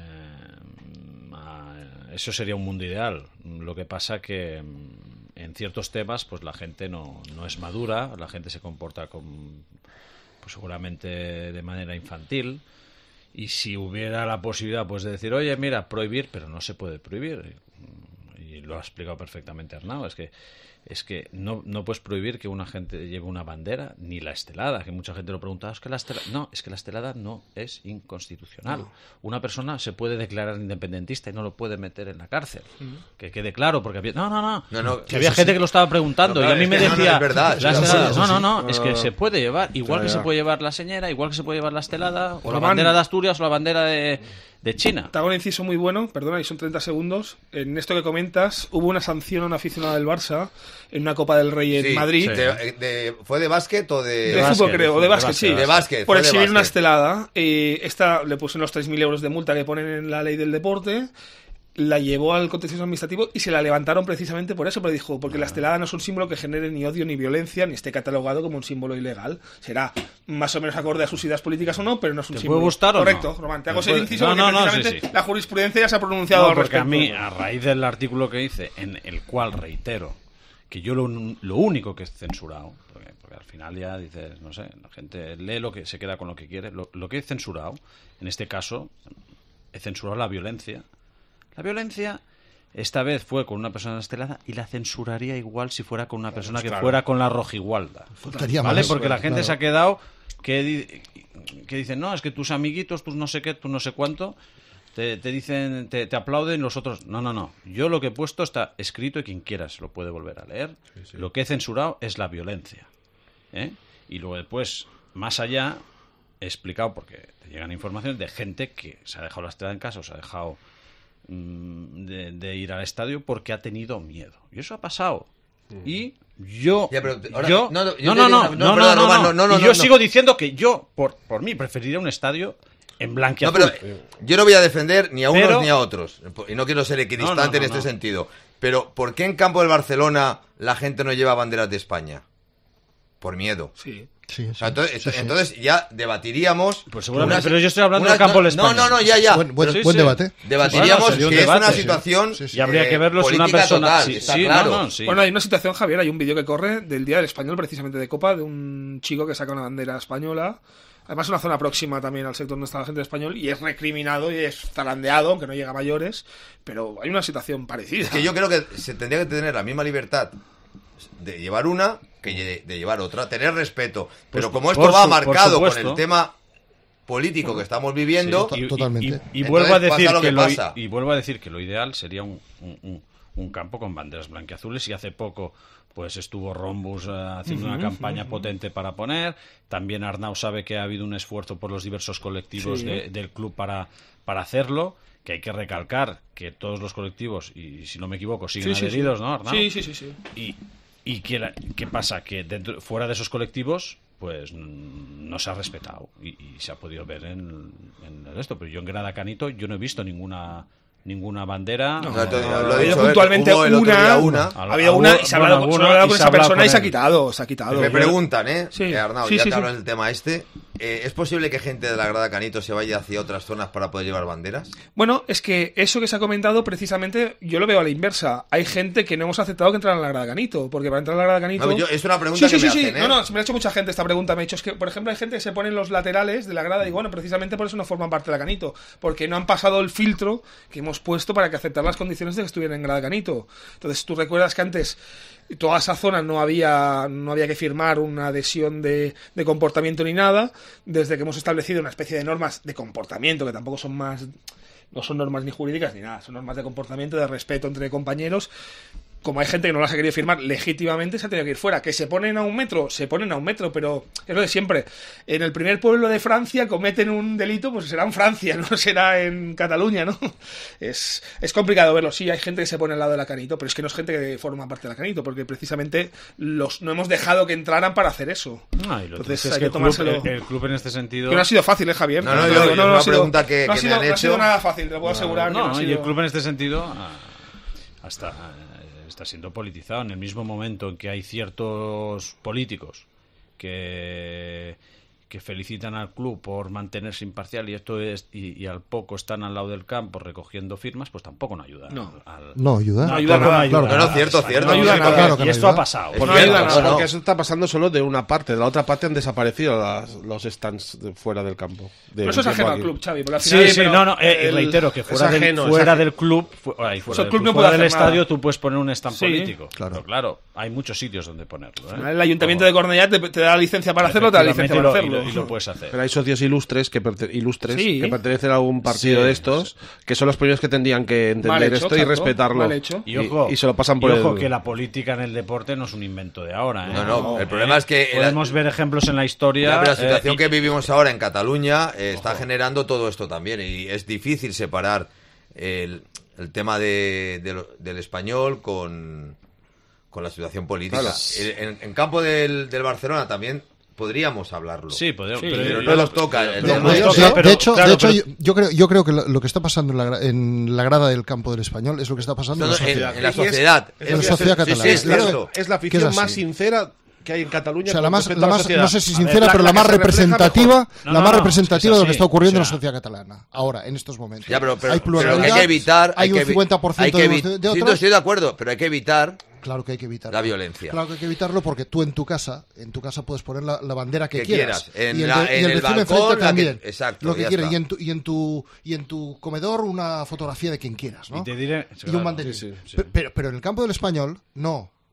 a- eso sería un mundo ideal. Lo que pasa que mm, en ciertos temas pues la gente no, no es madura, la gente se comporta con, pues seguramente de manera infantil, y si hubiera la posibilidad pues de decir, oye, mira, prohibir, pero no se puede prohibir, y lo ha explicado perfectamente Arnau, es que es que no, no puedes prohibir que una gente lleve una bandera, ni la estelada, que mucha gente lo pregunta, es que la estelada, no, es que la estelada no es inconstitucional. No. Una persona se puede declarar independentista y no lo puede meter en la cárcel. Mm. Que quede claro, porque había, no, no, no, no, no que había gente sí. que lo estaba preguntando, no, claro, y a mí me decía, no, no, es verdad, la estelada, no, no, no, no, es que se puede llevar, igual ya, que ya. se puede llevar la señera, igual que se puede llevar la estelada, o Román, la bandera de Asturias o la bandera de... de China. Te hago un inciso muy bueno, perdona, y son treinta segundos. En esto que comentas, hubo una sanción a un aficionado del Barça en una Copa del Rey en sí, Madrid. Sí. De, de, ¿Fue de básquet o de...? De, de básquet, fútbol, creo, de, de básquet, sí. De básquet. Por exhibir una estelada. Eh, esta le pusieron los tres mil euros de multa que ponen en la ley del deporte. La llevó al contencioso administrativo y se la levantaron precisamente por eso, pero dijo, porque la estelada no es un símbolo que genere ni odio ni violencia, ni esté catalogado como un símbolo ilegal. Será más o menos acorde a sus ideas políticas o no, pero no es un ¿Te símbolo. puede gustar Correcto, o no? Román, te hago ese inciso no, porque no, precisamente no, sí, sí. la jurisprudencia ya se ha pronunciado no, al porque respecto. a mí, a raíz del artículo que hice, en el cual reitero que yo lo, lo único que he censurado, porque, porque al final ya dices, no sé, la gente lee lo que se queda con lo que quiere, lo, lo que he censurado, en este caso, he censurado la violencia. La violencia... Esta vez fue con una persona estelada y la censuraría igual si fuera con una persona claro. que fuera con la rojigualda. Faltaría ¿Vale? más, Porque la gente claro. se ha quedado que, di- que dicen, no, es que tus amiguitos, tus no sé qué, tus no sé cuánto, te, te dicen, te, te aplauden, los otros... No, no, no. Yo lo que he puesto está escrito y quien quiera se lo puede volver a leer. Sí, sí. Lo que he censurado es la violencia. ¿eh? Y luego después, más allá, he explicado, porque te llegan informaciones de gente que se ha dejado la estrella en casa o se ha dejado mmm, de, de ir al estadio porque ha tenido miedo. Y eso ha pasado. Y yo, Ya, pero ahora- yo, no, no, no, yo no, te digo no, una- no, no, no, perdona, no, Román, no, no, no, y no, yo no. sigo diciendo que yo, por, por mí, preferiría un estadio en blanquiazul. No, pero yo no voy a defender ni a unos Pero- ni a otros. Y no quiero ser equidistante No, no, no, en este no. sentido. Pero ¿por qué en campo del Barcelona la gente no lleva banderas de España? Por miedo. Sí. Sí, O sea, entonces, sí, sí. entonces ya debatiríamos. Pues seguramente, unas- pero yo estoy hablando unas- del campo del no, España. no, no, ya, ya. Buen, buen- Sí, buen sí. debate. Debatiríamos Bueno, sería un que es debate, una sí. situación. Sí, sí. Y habría eh, que verlo, es una política persona... total, sí, está sí, claro. no, no, sí. Bueno, hay una situación, Javier, hay un vídeo que corre del Día del Español, precisamente de Copa, de un chico que saca una bandera española. Además, una zona próxima también al sector donde está la gente de español, y es recriminado y es zarandeado, aunque no llega a mayores. Pero hay una situación parecida. Es que yo creo que se tendría que tener la misma libertad de llevar una que lle- de llevar otra, tener respeto. Pero Pues, como esto por va su- por marcado con supuesto. el tema político que estamos viviendo, Sí, y- y- Totalmente. Y, y Entonces vuelvo a pasa decir lo que, que lo, pasa. y vuelvo a decir que lo ideal sería un, un- un- un campo con banderas blanquiazules, y hace poco pues estuvo Rombus eh, haciendo una campaña potente para poner. También Arnau sabe que ha habido un esfuerzo por los diversos colectivos Sí. de- del club para, para hacerlo, que hay que recalcar que todos los colectivos, y si no me equivoco, siguen Sí, sí, sí. adheridos, ¿no, Arnau? Sí, sí, sí, sí. Y, y que la- ¿qué pasa? Que dentro, fuera de esos colectivos pues mm, no se ha respetado y, y se ha podido ver en, en esto. Pero yo en Grada Canito yo no he visto ninguna ninguna bandera. No, No, entonces, no, lo no, ha ha dicho habido él, puntualmente hubo el otro una, día una. ha habido una y se ha Bueno, hablado, alguna, se ha hablado y con se esa ha hablado persona y con se ha él. quitado, se ha quitado. Me preguntan, ¿eh? Sí. Eh, Arnau, Sí, ya sí, que sí. hablas del tema este, eh, ¿es posible que gente de la Grada Canito se vaya hacia otras zonas para poder llevar banderas? Bueno, es que eso que se ha comentado, precisamente, yo lo veo a la inversa. Hay gente que no hemos aceptado que entrara en la Grada Canito, porque para entrar en la Grada Canito... No, yo- es una pregunta sí, que sí, me sí, hacen, sí. ¿eh? No, no, se me ha hecho mucha gente esta pregunta. Me ha hecho, es que, por ejemplo, hay gente que se pone en los laterales de la grada y, bueno, precisamente por eso no forman parte de la Canito, porque no han pasado el filtro que hemos puesto para que aceptar las condiciones de que estuvieran en Grada Canito. Entonces, tú recuerdas que antes toda esa zona no había no había que firmar una adhesión de, de comportamiento ni nada. Desde que hemos establecido una especie de normas de comportamiento, que tampoco son más... no son normas ni jurídicas ni nada, son normas de comportamiento, de respeto entre compañeros. Como hay gente que no las ha querido firmar legítimamente, se ha tenido que ir fuera. Que se ponen a un metro, se ponen a un metro, pero es lo de siempre. En el primer pueblo de Francia cometen un delito, pues será en Francia, no será en Cataluña, ¿no? Es, es complicado verlo. Sí, hay gente que se pone al lado de la Canito, pero es que no es gente que forma parte de la Canito, porque precisamente los no hemos dejado que entraran para hacer eso. Ah, y lo Entonces triste es hay que que el club, tomárselo... el- el club en este sentido... Que no ha sido fácil, ¿eh, Javier? No, no, Te yo- digo, yo- una ha sido- pregunta que- no ha que me sido- han no ha sido hecho. nada fácil, te lo puedo asegurar. que No, no ha y sido- el club en este sentido ah, hasta eh, está siendo politizado en el mismo momento en que hay ciertos políticos que que felicitan al club por mantenerse imparcial y esto es y, y al poco están al lado del campo recogiendo firmas, pues tampoco no ayuda. No. al- No ayuda. No ayuda Tampoco nada. ayuda. Claro, No, no, cierto, cierto. No ayuda Sí, nada. claro que y no esto ayuda. ha pasado. Es Pues no cierto, ayuda no, nada. no. Porque eso está pasando solo de una parte. De la otra parte han desaparecido las- los stands de fuera del campo. De Pero eso es un tiempo ajeno al aquí. club, Xavi. Porque al final, Sí, sí, pero no, no, eh, el- reitero que fuera, es del, ajeno, es fuera ajeno. del club, fu- ay, fuera sea, el del, club club, no fuera puede del hacer estadio nada. tú puedes poner un stand Sí, político. claro. Pero claro, hay muchos sitios donde ponerlo. ¿eh? El ayuntamiento de Cornellá te, te da la licencia para hacerlo, te da la licencia para Efectivamente, hacerlo. y lo, y lo puedes hacer. Pero hay socios ilustres que, perte- ilustres Sí. que pertenecen a algún partido Sí, de estos, que son los primeros que tendrían que entender Mal hecho, esto y exacto, respetarlo. mal hecho. Y ojo, y se lo pasan por y ojo el... que la política en el deporte no es un invento de ahora. ¿eh? No, no, el problema es que- Podemos ver ejemplos en la historia. Ya, pero la eh, situación y- que vivimos ahora en Cataluña eh, está generando todo esto también y es difícil separar el, el tema de, de lo- del español con, con la situación política. Claro. El- En, en campo del, del Barcelona también podríamos hablarlo. Sí, podemos. Sí, pero, pero yo- no nos toca. El pero tema nos es- toca, Sí, pero- de hecho, claro, de hecho pero- yo, yo creo, yo creo que lo, lo que está pasando en la, gra- en la grada del campo del Español es lo que está pasando No, en no, la en, sociedad. en la Y es- sociedad. es En la que sociedad es- catalana. sí, es Yo creo cierto. Es la que afición es más así. sincera que hay en Cataluña. O sea, la con más, respecto la a la más sociedad. no sé si A ver, sincera, la- pero la la más que se refleja representativa, mejor. No, la no, más no, representativa es de lo que así, está ocurriendo o en sea- la sociedad catalana, ahora, en estos momentos. Ya, pero, pero- hay pero lo que pluralidad, hay que evitar. hay un que evi- cincuenta por ciento hay que de, evi- de sí, no, otras. estoy de acuerdo, pero hay que evitar Claro que hay que evitarlo. la violencia. Claro que hay que evitarlo porque tú en tu casa, en tu casa puedes poner la, la bandera que, Que quieras. quieras. En y el, la- de- y en el el vecino balcón, enfrente la que- también. exacto, Lo que ya quieras. está. Y en, tu, y, en tu, y en tu comedor una fotografía de quien quieras, ¿no? Y te diré. Y claro, un banderín. sí, sí, sí. Pe- Pero, pero en el campo del español, no.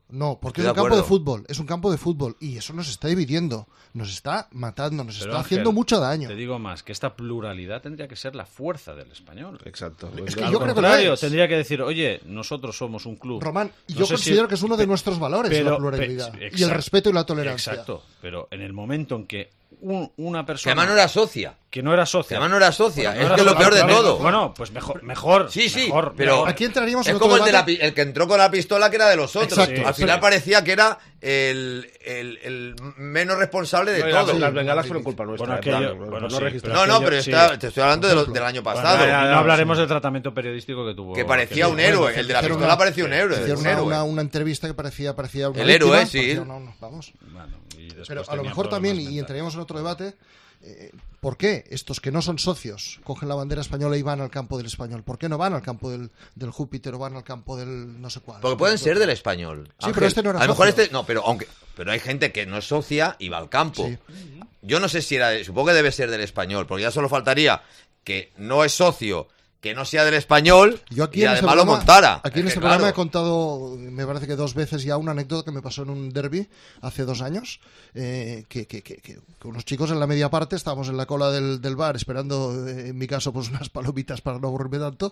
No, porque Estoy es un de campo de acuerdo. fútbol, es un campo de fútbol y eso nos está dividiendo, nos está matando, nos Pero, está Ángel, haciendo mucho daño. Te digo más, que esta pluralidad tendría que ser la fuerza del español. Exacto. Es que Al yo creo que lo contrario, es. tendría que decir, oye, nosotros somos un club. Román, y No yo sé considero si- que es uno de pe- nuestros valores pero- la pluralidad pe- y el exacto, respeto y la tolerancia. Exacto, pero en el momento en que un- una Que persona... además no era socia. Que no era Que socia. además no era socia. Bueno, es no que era es lo peor de socia. todo. Bueno, pues mejor, mejor. Sí, sí, mejor, pero mejor. Aquí entraríamos en es otro como el, de la debate. pi- el que entró con la pistola que era de los otros. Exacto. Al Sí. final parecía que era el, el, el menos responsable de No, y las- todo. las bengalas fueron culpa nuestra. Bueno, eh, aquello- por- por bueno, no sí, registrar. No, no, aquello- pero sí. está- te estoy hablando de lo- del año Bueno, pasado. y ya, ya, no hablaremos sí. del tratamiento periodístico que tuvo. Que parecía aquel- un héroe. El de la Hicieron pistola una- parecía un héroe. Hicieron un una, héroe. una, una entrevista que parecía, parecía una El héroe, víctima, sí. parecía una- una- vamos. Bueno, y después Pero a lo tenía mejor problemas también, y mentales. entraríamos en otro debate, eh, ¿por qué estos que no son socios cogen la bandera española y van al campo del Español? ¿Por qué no van al campo del, del Júpiter o van al campo del no sé cuál? Porque pueden ser del español. Sí, Ángel. pero este no era A lo mejor socio. este. No, pero aunque. Pero hay gente que no es socia y va al campo. Sí. Yo no sé si era. de- Supongo que debe ser del español, porque ya solo faltaría que no es socio, que no sea del español Yo aquí y en este además lo programa- montara. Aquí en Es este que, programa claro, he contado, me parece que dos veces ya, una anécdota que me pasó en un derby hace dos años, eh, que, que, que, que unos chicos en la media parte estábamos en la cola del, del bar esperando, eh, en mi caso, pues unas palomitas para no aburrirme tanto,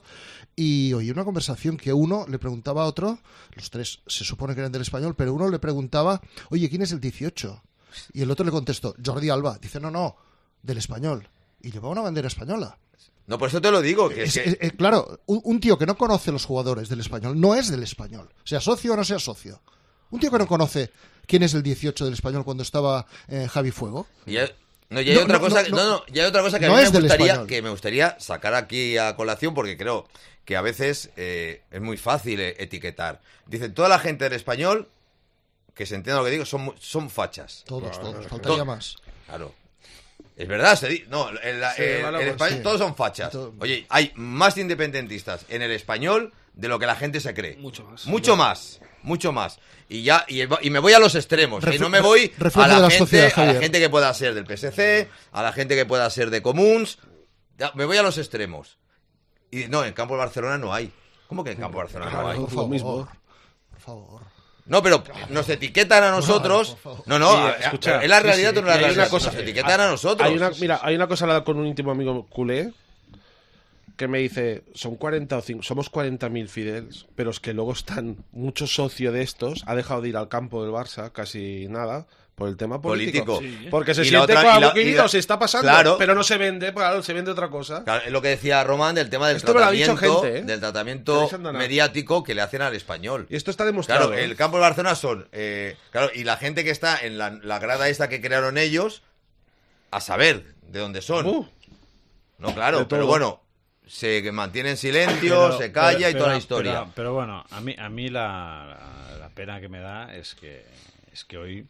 y oí una conversación que uno le preguntaba a otro, los tres se supone que eran del Español, pero uno le preguntaba, oye, ¿quién es el dieciocho? Y el otro le contestó, Jordi Alba. Dice, no, no, del Español. Y llevaba una bandera española. No, por eso te lo digo. Que es Es- que- es- es- claro, un, un tío que no conoce los jugadores del Español no es del Español, sea socio o no sea socio. Un tío que no conoce quién es el dieciocho del Español cuando estaba eh, Javi Fuego. Y hay- no, y hay No, otra no, cosa, no, no, no. no, y hay otra cosa que No a mí es me del gustaría, español. que me gustaría sacar aquí a colación, porque creo que a veces eh, es muy fácil eh, etiquetar. Dicen, toda la gente del español, que se entienda lo que digo, son, mu- son fachas. Todos, todos, Todo- faltaría más. Claro. Es verdad, se di- no, el, Sí, el- bueno, el pues español, sí. todos son fachas. Todo- Oye, hay más independentistas en el español de lo que la gente se cree. Mucho más. Mucho más, mucho más. Y ya y, y me voy a los extremos. Refle- y no me voy reflejo a la, de la gente, sociedad, a la Javier. gente que pueda ser del P S C, a la gente que pueda ser de Comuns. Ya, me voy a los extremos. Y no, en campo de Barcelona no hay. ¿Cómo que en campo de Barcelona no hay? Por favor, por favor. No, pero nos etiquetan a nosotros. por favor. No, no, Sí, a- a- escucha, es la sí, realidad sí, o no es la y hay una realidad. cosa- Nos etiquetan a nosotros. Hay una, mira, hay una cosa hablada con un íntimo amigo culé que me dice, son cuarenta o cinco, somos cuarenta mil fidels, pero es que luego están muchos socios de estos, ha dejado de ir al campo del Barça, casi nada, por el tema político. Político. Sí. Porque se Y la siente otra- y la- como y la- se está pasando, Claro. pero no se vende, claro, se vende otra cosa. Claro, es lo que decía Román del tema del Esto me lo ha dicho tratamiento, gente, ¿eh? del Que tratamiento no se anda nada. mediático que le hacen al español. Y esto está demostrado. Claro, ¿eh? el campo de Barcelona son, eh, claro, y la gente que está en la, la grada esta que crearon ellos, a saber de dónde son. Uh. No, claro, De pero todo. bueno, se mantiene en silencio, Pero- se calla pero- y toda la pero- historia. Pero, pero bueno, a mí, a mí la, la, la pena que me da es que, es que hoy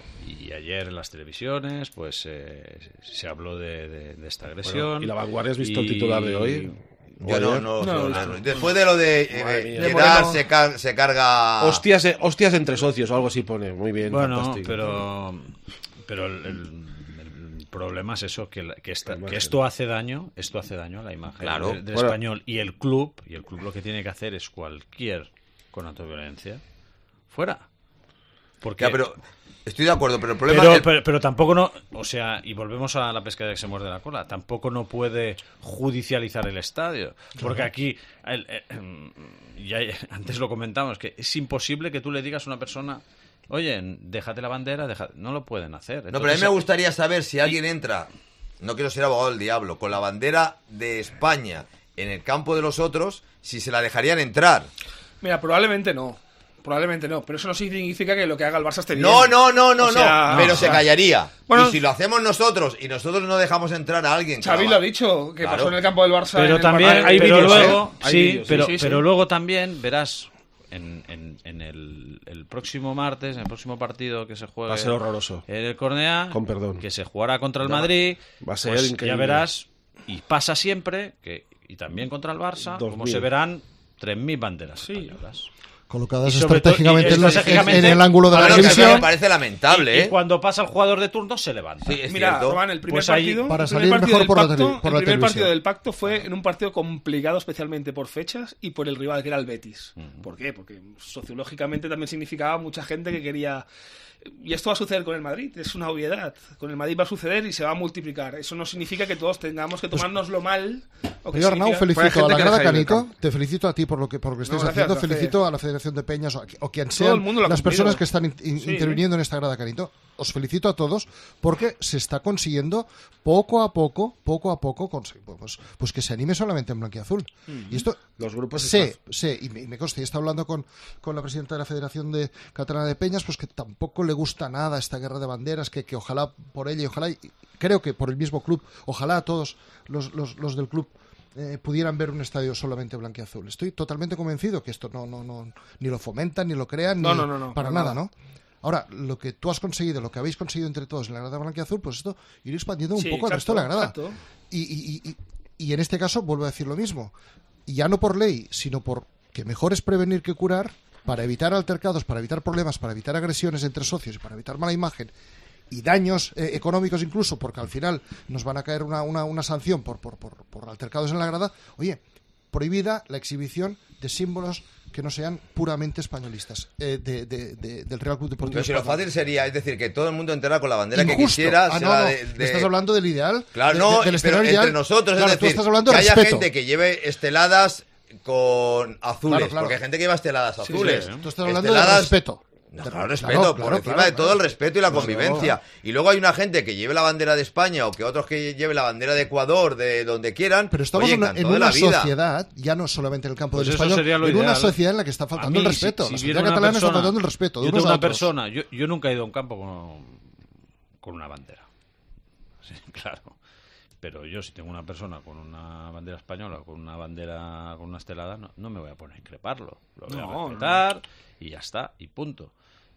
y ayer en las televisiones pues eh, se habló de, de- de esta agresión. Bueno, ¿y la Vanguardia has visto el y- titular de hoy? Yo ¿O no, ayer? no, No, no, no, no. no. Después de lo de eh, Madre mía. quedar, Moreno. se, car- se carga... Hostias, eh, hostias entre socios o algo así pone. Muy bien, Bueno, fantástico. pero, pero el, el- el problema es eso, que, la- que, esta- La imagen. que esto hace daño, esto hace daño a la imagen Claro. del, del Bueno. español y el club, y el club lo que tiene que hacer es cualquier conato de violencia fuera. Porque Ya, pero estoy de acuerdo, pero el problema pero, es... pero, pero tampoco no, o sea, y volvemos a la pescadilla que se muerde la cola, tampoco no puede judicializar el estadio, porque aquí, el- el- ya antes lo comentamos, que es imposible que tú le digas a una persona, oye, déjate la bandera, deja-". no lo pueden hacer. No, pero a mí Entonces, me gustaría saber si alguien entra, no quiero ser abogado del diablo, con la bandera de España en el campo de los otros, si se la dejarían entrar. Mira, probablemente no. Probablemente no, pero eso no significa que lo que haga el Barça esté bien. No, no, no, no, O sea, no, pero o se sea, callaría. bueno, y si lo hacemos nosotros y nosotros no dejamos entrar a alguien... Xavi claro, lo ha dicho, que claro. pasó en el campo del Barça. en pero el también, partido- hay pero vídeos, luego, ¿eh? Hay sí, vídeos, sí, pero, sí, sí. pero luego también verás en, en, en el, el próximo martes, en el próximo partido que se juegue Va a ser horroroso. en el Cornea, Con perdón. que se jugará contra el Va- Madrid, va a ser pues increíble. ya verás, y pasa siempre, que y también contra el Barça, Dos como mil. se verán tres mil banderas Sí. españolas. colocadas Y sobre todo- estratégicamente, y en, los- estratégicamente- en el ángulo de la Claro, que a mí televisión. me parece lamentable, Y, y ¿eh? cuando pasa el jugador de turno se levanta. Sí, es Mira, cierto. Román, el primer Pues ahí- partido, para el salir primer partido mejor del por la pacto, tele- por la el primer partido televisión. del pacto fue en un partido complicado especialmente por fechas y por el rival que era el Betis. ¿Por qué? Porque sociológicamente también significaba mucha gente que quería... Y esto va a suceder con el Madrid, es una obviedad. Con el Madrid va a suceder y se va a multiplicar. Eso no significa que todos tengamos que tomárnoslo mal. O que Yo, Arnau, significa- felicito a la que grada deja ir del Canito, campo. te felicito a ti por lo que, por lo que estáis No, gracias, haciendo, gracias. felicito a la Federación de Peñas o, a, o quien Todo sean el mundo lo ha las cumplido. personas que están in- in- Sí. interviniendo en esta grada Canito. Os felicito a todos porque se está consiguiendo poco a poco, poco a poco, conseguir, pues, pues que se anime solamente en blanquiazul. Mm. Y esto, Los grupos sé, están- sé, y me, y me consta, y está hablando con, con la presidenta de la Federación de Catalana de Peñas, pues que tampoco le gusta nada esta guerra de banderas, que, que ojalá por ella y ojalá, y creo que por el mismo club, ojalá todos los, los, los del club eh, pudieran ver un estadio solamente blanquiazul. Estoy totalmente convencido que esto no, no, no, ni lo fomentan, ni lo crean, No, ni no, no, no, para para nada, nada. ¿no? Ahora, lo que tú has conseguido, lo que habéis conseguido entre todos en la grada blanquiazul, pues esto ir expandiendo un Sí, poco al resto exacto, de la grada. exacto. Y, y, y, y en este caso vuelvo a decir lo mismo. Y ya no por ley, sino por que mejor es prevenir que curar, para evitar altercados, para evitar problemas, para evitar agresiones entre socios y para evitar mala imagen y daños eh, económicos incluso, porque al final nos van a caer una, una, una sanción por, por, por, por altercados en la grada. Oye, prohibida la exhibición de símbolos que no sean puramente españolistas eh, de, de, de, del Real Club Deportivo Pero si lo Español. fácil sería, es decir, que todo el mundo entrara con la bandera que Injusto. quisiera. Ah, sea no, no. de- de- Me estás hablando del ideal. Claro, de- no, de- del pero escenario entre ideal. nosotros, Claro, es tú decir, estás hablando que de haya respeto. gente que lleve esteladas con azules, Claro, claro. porque hay gente que lleva esteladas Sí, azules. sí. Tú estás hablando de Esteladas- respeto. No, Claro, claro, respeto, claro, por claro, encima claro, de todo claro. el respeto y la Claro. convivencia. Y luego hay una gente que lleve la bandera de España o que otros que lleve la bandera de Ecuador, de donde quieran. Pero estamos Oye, en una, encantado en de una la vida. sociedad, ya no solamente en el campo Pues del eso español, sería lo en una ideal. sociedad en la que está faltando A mí, el respeto. si- la si sociedad viene una catalana está persona- faltando el respeto. de Yo unos tengo a una otros. persona, yo, yo nunca he ido a un campo con, con una bandera. Sí, claro. Pero yo si tengo una persona con una bandera española o con una bandera con una estelada, no, no me voy a poner a increparlo. Lo voy No, a respetar y ya está, y punto.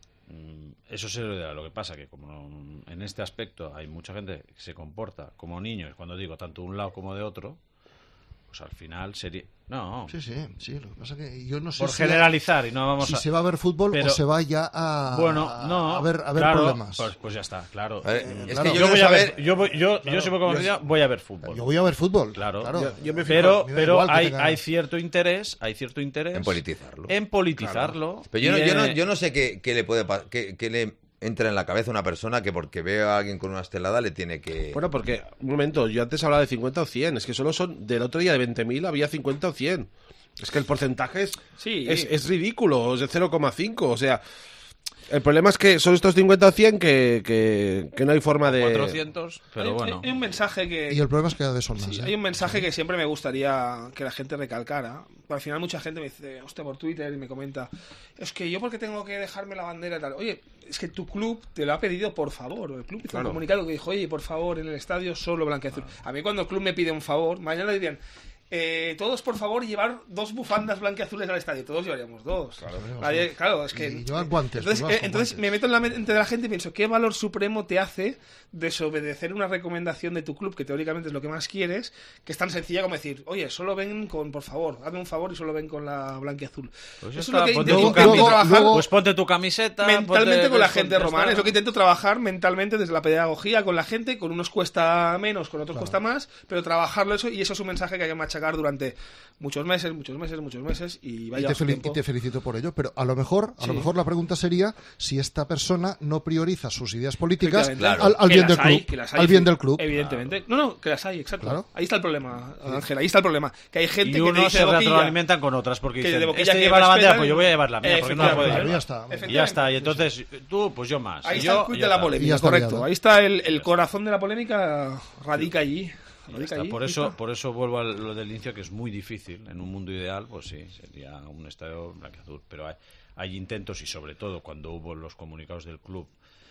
Mm, Eso es lo ideal. Lo que pasa que como no- en este aspecto hay mucha gente que se comporta como niños, cuando digo tanto de un lado como de otro, pues al final sería... No, Sí, sí, sí. Lo que pasa que yo no sé por si generalizar y no vamos si a... se va a ver fútbol Pero- o se va ya a, Bueno, a- no, a ver, a ver claro, problemas. Pues, pues ya está, claro. A ver, Eh, es claro. que yo, yo, voy quiero a ver, saber... yo, voy, yo, Claro, yo si voy como yo- voy a ver fútbol. Yo voy a ver fútbol. Claro, claro. Yo- yo me fijo- pero, me da pero igual que hay, tenga- hay cierto interés, hay cierto interés En politizarlo. en politizarlo. Pero yo no, y, yo, no, eh, yo no sé qué, qué le puede pa- qué, qué le entra en la cabeza a una persona que porque ve a alguien con una estelada le tiene que... Bueno, porque, un momento, yo antes hablaba de cincuenta o cien, es que solo son, del otro día de veinte mil había cincuenta o cien. Es que el porcentaje es, Sí. es, es ridículo, es de cero coma cinco, o sea... El problema es que son estos cincuenta o cien que, que, que no hay forma de... cuatrocientos, pero hay, bueno. hay un mensaje que... Y el problema es que cada vez son más. Sí, ¿eh? hay un mensaje que siempre me gustaría que la gente recalcara. Al final mucha gente me dice, hostia, por Twitter y me comenta, es que yo porque tengo que dejarme la bandera y tal. Oye, es que tu club te lo ha pedido por favor. El club hizo Claro. un comunicado que dijo, oye, por favor, en el estadio solo blanquiazul. A mí cuando el club me pide un favor, mañana le dirían, eh, todos por favor llevar dos bufandas blanquiazules al estadio. Todos llevaríamos dos. Claro, Nadie- claro es que... Y llevar guantes, Entonces, pues vas eh, con entonces guantes. me meto en la mente de la gente y pienso, ¿qué valor supremo te hace desobedecer una recomendación de tu club, que teóricamente es lo que más quieres, que es tan sencilla como decir, oye, solo ven con, por favor, hazme un favor y solo ven con la blanquiazul? Pues Eso es está, lo que ponte intento, tu intento cami- trabajar luego- Pues ponte tu camiseta. mentalmente ponte- con la pues, gente, ya Román. está. Es lo que intento trabajar mentalmente desde la pedagogía con la gente, con unos cuesta menos, con otros cuesta más, pero trabajarlo eso, y eso es un mensaje que hay que machacar durante muchos meses, muchos meses, muchos meses, y Y vaya te, su feli- tiempo. y te felicito por ello, pero a lo mejor, a lo Sí. mejor la pregunta sería si esta persona no prioriza sus ideas políticas Efectivamente. al, al Que bien del las hay, club, que las hay, al bien sí, del club. Evidentemente. No, no, que las hay, exacto. Claro. Ahí está el problema, Ángel, ahí está el problema. Que hay gente Y que te unos dice se de boquilla, retroalimentan con otras porque que de dicen, boquilla este que lleva la bandera, respetan- pues yo voy a llevar la mía, porque no la puedo Efectivamente. llevar. Ya está. Y ya está, y entonces tú, pues yo más. Ahí Y está yo, el quid y de ya la está. Y ya polémica, está correcto. liado. Ahí está el, el corazón de la polémica, radica allí. Ya Radica está. allí. Por Ahí eso, está. por eso vuelvo a lo del inicio, que es muy difícil. En un mundo ideal, pues sí, sería un estadio blanquiazul. Pero hay, hay intentos, y sobre todo cuando hubo los comunicados del club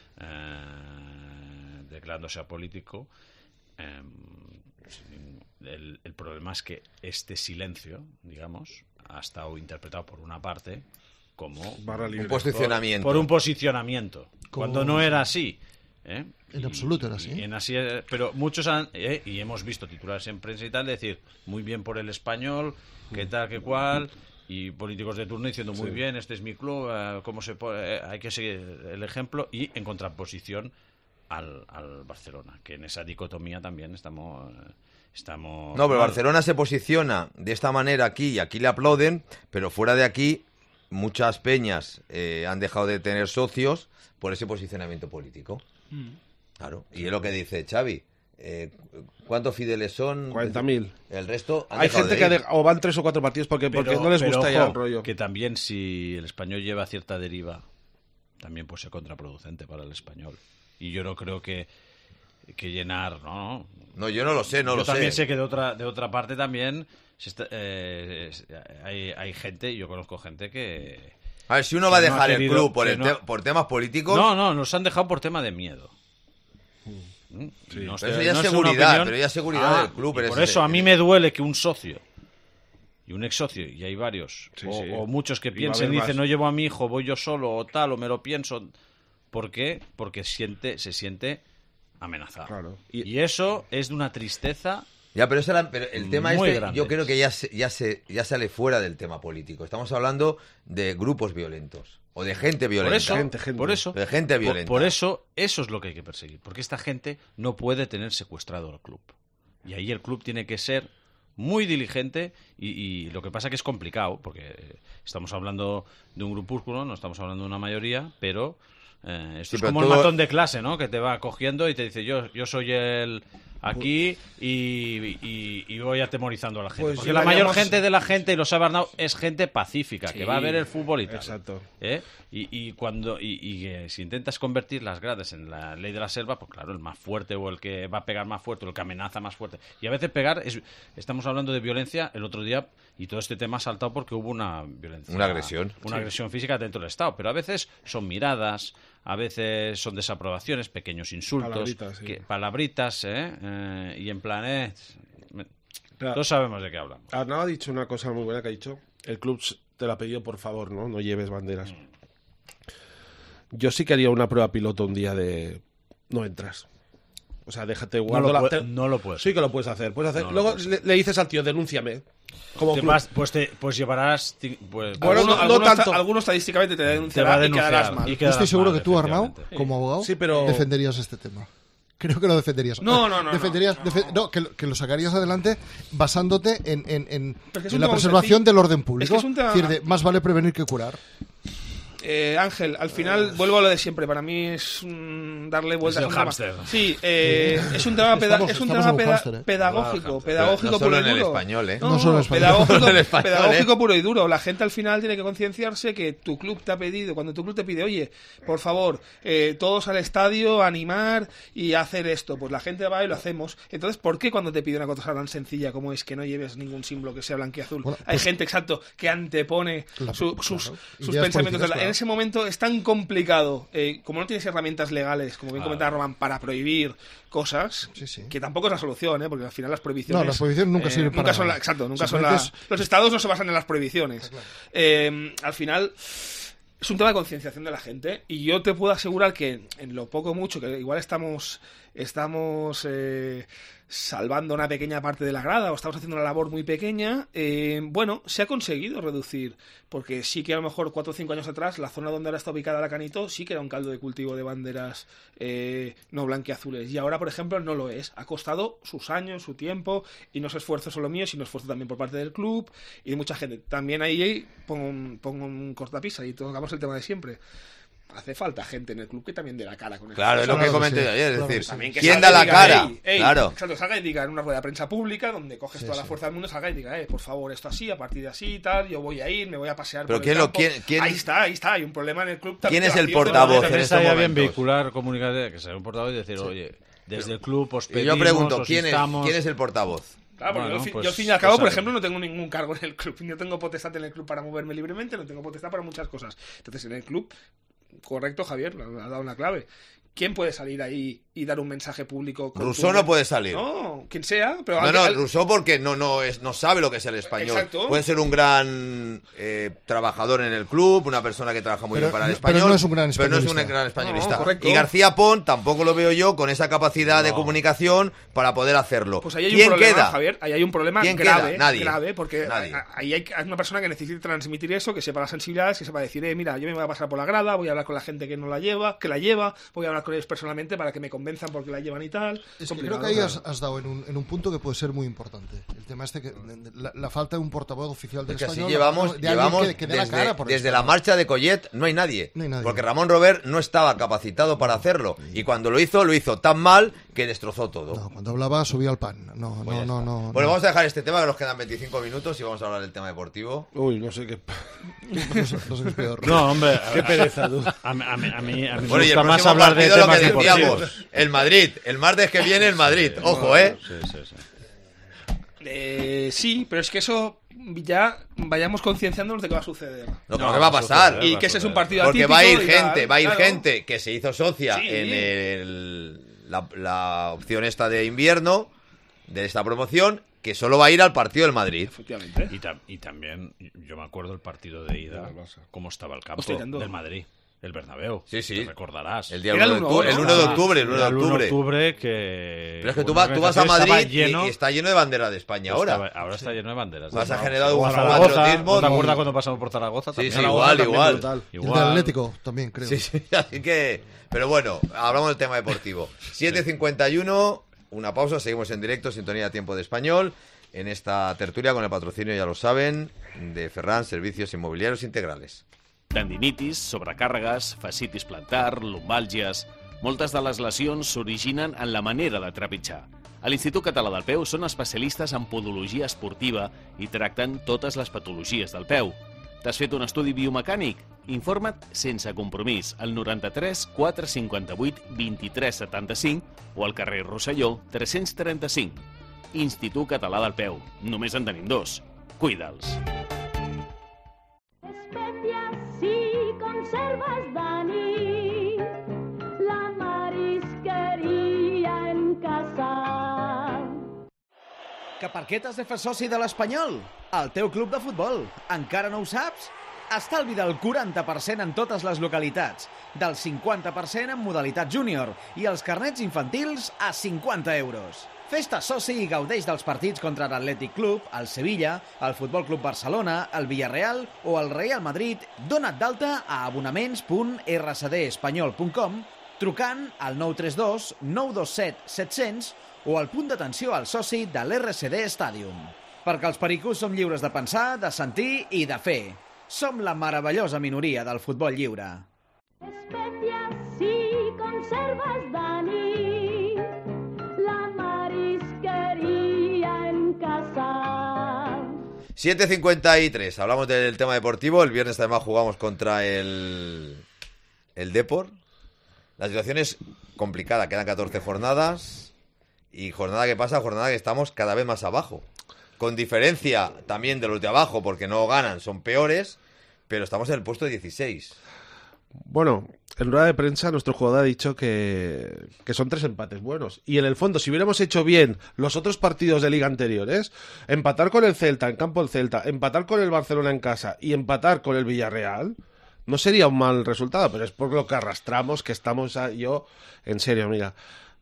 eh, declarándose apolítico, eh, el, el problema es que este silencio, digamos, ha estado interpretado por una parte como Barra libre. Un posicionamiento. por un posicionamiento, Como- cuando no era así. ¿eh? En Y- absoluto era así. y en así eh, pero muchos han, eh, y hemos visto titulares en prensa y tal, decir, muy bien por el español, que tal, que cual, y políticos de turno diciendo muy Sí. bien, este es mi club, eh, cómo se pone, eh, hay que seguir el ejemplo, y en contraposición al, al Barcelona, que en esa dicotomía también estamos... eh, estamos No, pero mal. Barcelona se posiciona de esta manera aquí y aquí le aplauden, pero fuera de aquí muchas peñas eh, han dejado de tener socios por ese posicionamiento político. Mm. Claro, y es lo que dice Xavi. Eh, ¿Cuántos fieles son? cuarenta mil. El resto han Hay dejado gente de que ha ir. de- o van tres o cuatro partidos porque, porque Pero- no les pero gusta ya ojo, el rollo. que también si el Español lleva cierta deriva, también puede ser contraproducente para el Español. Y yo no creo que, que llenar, ¿no? No, yo no lo sé, no yo lo también sé. sé que de otra, de otra parte también se está- eh, es- hay, hay gente, yo conozco gente que... A ver, si uno va a que no dejar ha el querido- club por, que el no- te- por temas políticos... No, no, nos han dejado por tema de miedo. ¿Mm? Sí. No Pero sé- eso ya no es es una seguridad, opinión. pero ya es seguridad Ah, del club. y pero por ese- eso a mí me duele que un socio y un ex socio, y hay varios, Sí, o, sí. o muchos que Y va a piensen y haber dicen, más. no llevo a mi hijo, voy yo solo, o tal, o me lo pienso. ¿Por qué? Porque siente, se siente amenazado. Claro. Y, Y- eso es de una tristeza. Ya, pero, eso era- pero el tema Muy este, grande. yo creo que ya se, ya se ya sale fuera del tema político. Estamos hablando de grupos violentos o de gente violenta. Por eso, Gente, gente. por eso, De gente por- violenta. por eso, eso es lo que hay que perseguir. Porque esta gente no puede tener secuestrado al club. Y ahí el club tiene que ser muy diligente y, y lo que pasa que es complicado, porque eh, estamos hablando de un grupúsculo, no estamos hablando de una mayoría, pero eh, esto Sí, es pero como todo- el matón de clase, ¿no? Que te va cogiendo y te dice, yo, yo soy el aquí y, y- y voy atemorizando a la gente. Pues porque la mayor llevaríamos- gente de la gente, y lo sabe Arnau, es gente pacífica, Sí, que va a ver el fútbol y tal. exacto. ¿Eh? Y, y cuando y, y que si intentas convertir las gradas en la ley de la selva, pues claro, el más fuerte o el que va a pegar más fuerte o el que amenaza más fuerte. Y a veces pegar, es, estamos hablando de violencia el otro día y todo este tema ha saltado porque hubo una violencia. Una agresión. Una Sí. agresión física dentro del Estado. Pero a veces son miradas, a veces son desaprobaciones, pequeños insultos, Palabritas, sí. que, palabritas, ¿eh? Eh, y en plan, eh, me- Claro. todos sabemos de qué hablamos. Arnau ha dicho una cosa muy buena que ha dicho. El club te lo ha pedido, por favor, ¿no? No lleves banderas. Yo sí que haría una prueba piloto un día de... No entras. O sea, déjate No guardo lo, la... puede- te- no lo puedes. Sí que lo puedes hacer. Puedes hacer. No lo Luego puedes le, le dices al tío, denúnciame. Como Te club. vas- pues, te, pues llevarás... ti- Pues, Bueno, Algunos, no- no algunos, tanto. algunos estadísticamente te te va a denunciarán y denunciar. quedarás mal. y Yo quedarás estoy seguro mal, que tú, Arnau, efectivamente. como abogado, Sí, pero- defenderías este tema. Creo que lo defenderías. No, no, no, Defenderías, no, defe- no. no, que, lo- que lo sacarías adelante basándote en, en, en- Pero es que es en un la tema muy preservación sencillo. del orden Es público. que es un tema- decir, de, más vale prevenir que curar. Eh, Ángel, al final vuelvo a lo de siempre. Para mí es un darle vueltas Es a el un tema. hámster. Sí, eh, es un tema, peda- Estamos- es un estamos tema en un peda- hámster, eh. pedagógico, No pedagógico solo puro en y el duro. español, ¿eh? No solo en español. pedagógico, No solo en español, pedagógico ¿eh? puro y duro. La gente al final tiene que concienciarse que tu club te ha pedido, cuando tu club te pide, oye, por favor, eh, todos al estadio, a animar y a hacer esto, pues la gente va y lo hacemos. Entonces, ¿por qué cuando te pide una cosa tan sencilla como es que no lleves ningún símbolo que sea blanquiazul? Bueno, Hay pues- gente, exacto, que antepone La- su- claro. sus, sus Ideas pensamientos. políticas, En claro. ese momento es tan complicado, eh, como no tienes herramientas legales, como bien comentaba Román, para prohibir cosas, Sí, sí. que tampoco es la solución, ¿eh? Porque al final las prohibiciones... No, las prohibiciones nunca sirven para nunca son nada. la- Exacto, nunca son Simplemente las... Los estados no se basan en las prohibiciones. Eh, al final... Es un tema de concienciación de la gente y yo te puedo asegurar que en lo poco mucho, que igual estamos estamos eh, salvando una pequeña parte de la grada o estamos haciendo una labor muy pequeña, eh, bueno, se ha conseguido reducir, porque sí que a lo mejor cuatro o cinco años atrás la zona donde ahora está ubicada la Canito sí que era un caldo de cultivo de banderas eh, no blanquiazules y ahora, por ejemplo, no lo es. Ha costado sus años, su tiempo y no es esfuerzo solo mío, sino esfuerzo también por parte del club y de mucha gente. También ahí pongo un, pongo un cortapisa y tocamos el tema de siempre. Hace falta gente en el club que también dé la cara con el Claro, es lo que Claro, comenté sí, ayer, es claro, decir, sí. También que ¿quién salga da y la diga, cara? "Ey, ey", Claro. exacto, salga y diga en una rueda de prensa pública donde coges Sí, toda la sí. fuerza del mundo, salga y diga, eh, por favor, esto así, a partir de así, tal, yo voy a ir, me voy a pasear Pero por ¿quién el lo- campo. quién- quién- Ahí está, ahí está, hay un problema en el club. ¿Quién también es el vacío, pero portavoz también- en También estos estaría bien momentos? vehicular comunicación, que sea un portavoz y decir, oye, desde el club os Y pedimos, yo pregunto, os ¿quién es, instamos- ¿quién es el portavoz? Claro, porque Bueno, yo, al fin- pues- yo al fin y al cabo, pues por sabe. ejemplo, no tengo ningún cargo en el club. No tengo potestad en el club para moverme libremente, no tengo potestad para muchas cosas. Entonces, en el club, correcto, Javier, ha dado una clave. ¿quién puede salir ahí y dar un mensaje público? Rousseau no puede salir. No, quien sea. Pero no, al, no, al... Rousseau porque no, no, es, no sabe lo que es el español. Exacto. Puede ser un gran eh, trabajador en el club, una persona que trabaja muy pero, bien para el no, español. Pero no es un gran pero españolista. no es un gran españolista. No, y García Pons tampoco lo veo yo con esa capacidad no. de comunicación para poder hacerlo. Pues ahí hay ¿Quién un problema, queda? Javier. Ahí hay un problema ¿Quién grave, queda? Nadie. grave, porque Nadie. ahí hay una persona que necesita transmitir eso, que sepa las sensibilidades, que sepa decir, eh, mira, yo me voy a pasar por la grada, voy a hablar con la gente que no la lleva, que la lleva, voy a hablar con ellos personalmente para que me convenzan porque la llevan y tal. Es que creo que ahí has, has dado en un, en un punto que puede ser muy importante. El tema este que la, la falta de un portavoz oficial del Es que español. así llevamos, de llevamos que, que dé desde, la cara por desde esto. la marcha de Collet no hay nadie. No hay nadie. Porque Ramón Robert no estaba capacitado para hacerlo. Y cuando lo hizo, lo hizo tan mal que destrozó todo. No, cuando hablaba subía al pan. No, Pues no, no, no. Bueno, no. vamos a dejar este tema que nos quedan veinticinco minutos y vamos a hablar del tema deportivo. Uy, no sé qué. No sé, no sé qué es peor. No, hombre, qué pereza, tú. A, mí- a mí, a mí, a mí me Bueno, y el gusta más próximo hablar de partido lo temas que decíamos, deportivos. el Madrid, el martes que viene el Madrid, ojo, ¿eh? Sí, sí, sí. Eh, sí, pero es que eso ya vayamos concienciándonos de qué va a suceder. Lo que No, va a va a pasar. suceder, Y va que a ese es un suceder. partido Porque atípico va a ir y tal, gente, va a ir claro. gente que se hizo socia Sí. en el, la, la opción esta de invierno de esta promoción, que solo va a ir al partido del Madrid. Efectivamente. Y, tam- y también, yo me acuerdo el partido de ida, cómo estaba el campo Hostia, tanto. del Madrid, el Bernabéu. Sí, sí. Te recordarás. El día Era uno el de uno, octubre, el ¿no? uno de octubre, el uno de Era el uno de octubre. octubre que... Pero es que tú, bueno, vas, tú vas a estaba Madrid lleno, y, y está lleno de bandera de España ahora. estaba- ahora está lleno de banderas. Vas a ¿no? generar un O Zaragoza, patriotismo. ¿no te acuerdas cuando pasamos por Zaragoza? Sí, También. sí, Zaragoza igual, también igual. brutal. Y el del Atlético también, creo. Sí, sí, así que... Pero bueno, hablamos del tema deportivo. siete cincuenta y uno, una pausa, seguimos en directo, sintonía Tiempo de Español, en esta tertulia con el patrocinio, ya lo saben, de Ferran Servicios Inmobiliarios Integrales. Tendinitis, sobrecàrregues, fascitis plantar, lumbàlgies... Moltes de les lesions s'originen en la manera de trepitjar. A l'Institut Català del Peu són especialistes en podologia esportiva i tracten totes les patologies del peu. T'has fet un estudi biomecànic? Informa't sense compromís al noranta-tres quatre cinquanta-vuit vint-i-tres setanta-cinc o al carrer Rosselló tres-cents trenta-cinc. Institut Català del Peu. Només en tenim dos. Cuida'ls. Especias y conservas, Dani, la marisquería en casa. Que per què t'has de fer soci de l'Espanyol? El teu club de futbol. Encara no ho saps? Estalvi del quaranta per cent en totes les localitats, del cinquanta per cent en modalitat júnior i els carnets infantils a cinquanta euros. Fes-te soci i gaudeix dels partits contra l'Atlètic Club, el Sevilla, el Futbol Club Barcelona, el Villarreal o el Real Madrid. Dona't d'alta a abonaments punt r c d espanyol punt com trucant al nou tres dos nou dos set set cents o al punt d'atenció al soci de l'R C D Stadium. Perquè els pericos som lliures de pensar, de sentir i de fer. Som la meravellosa minoria del futbol lliure. Especias y conservas, Dani, la marisquería en casa. siete cincuenta y tres, hablamos del tema deportivo. El viernes además jugamos contra el, el Depor. La situación es complicada, quedan catorce jornadas y jornada que pasa, jornada que estamos cada vez más abajo. Con diferencia también de los de abajo, porque no ganan, son peores, pero estamos en el puesto dieciséis. Bueno, en rueda de prensa nuestro jugador ha dicho que, que son tres empates buenos. Y en el fondo, si hubiéramos hecho bien los otros partidos de liga anteriores, empatar con el Celta en campo del Celta, empatar con el Barcelona en casa y empatar con el Villarreal, no sería un mal resultado, pero es por lo que arrastramos que estamos a, yo, en serio, mira,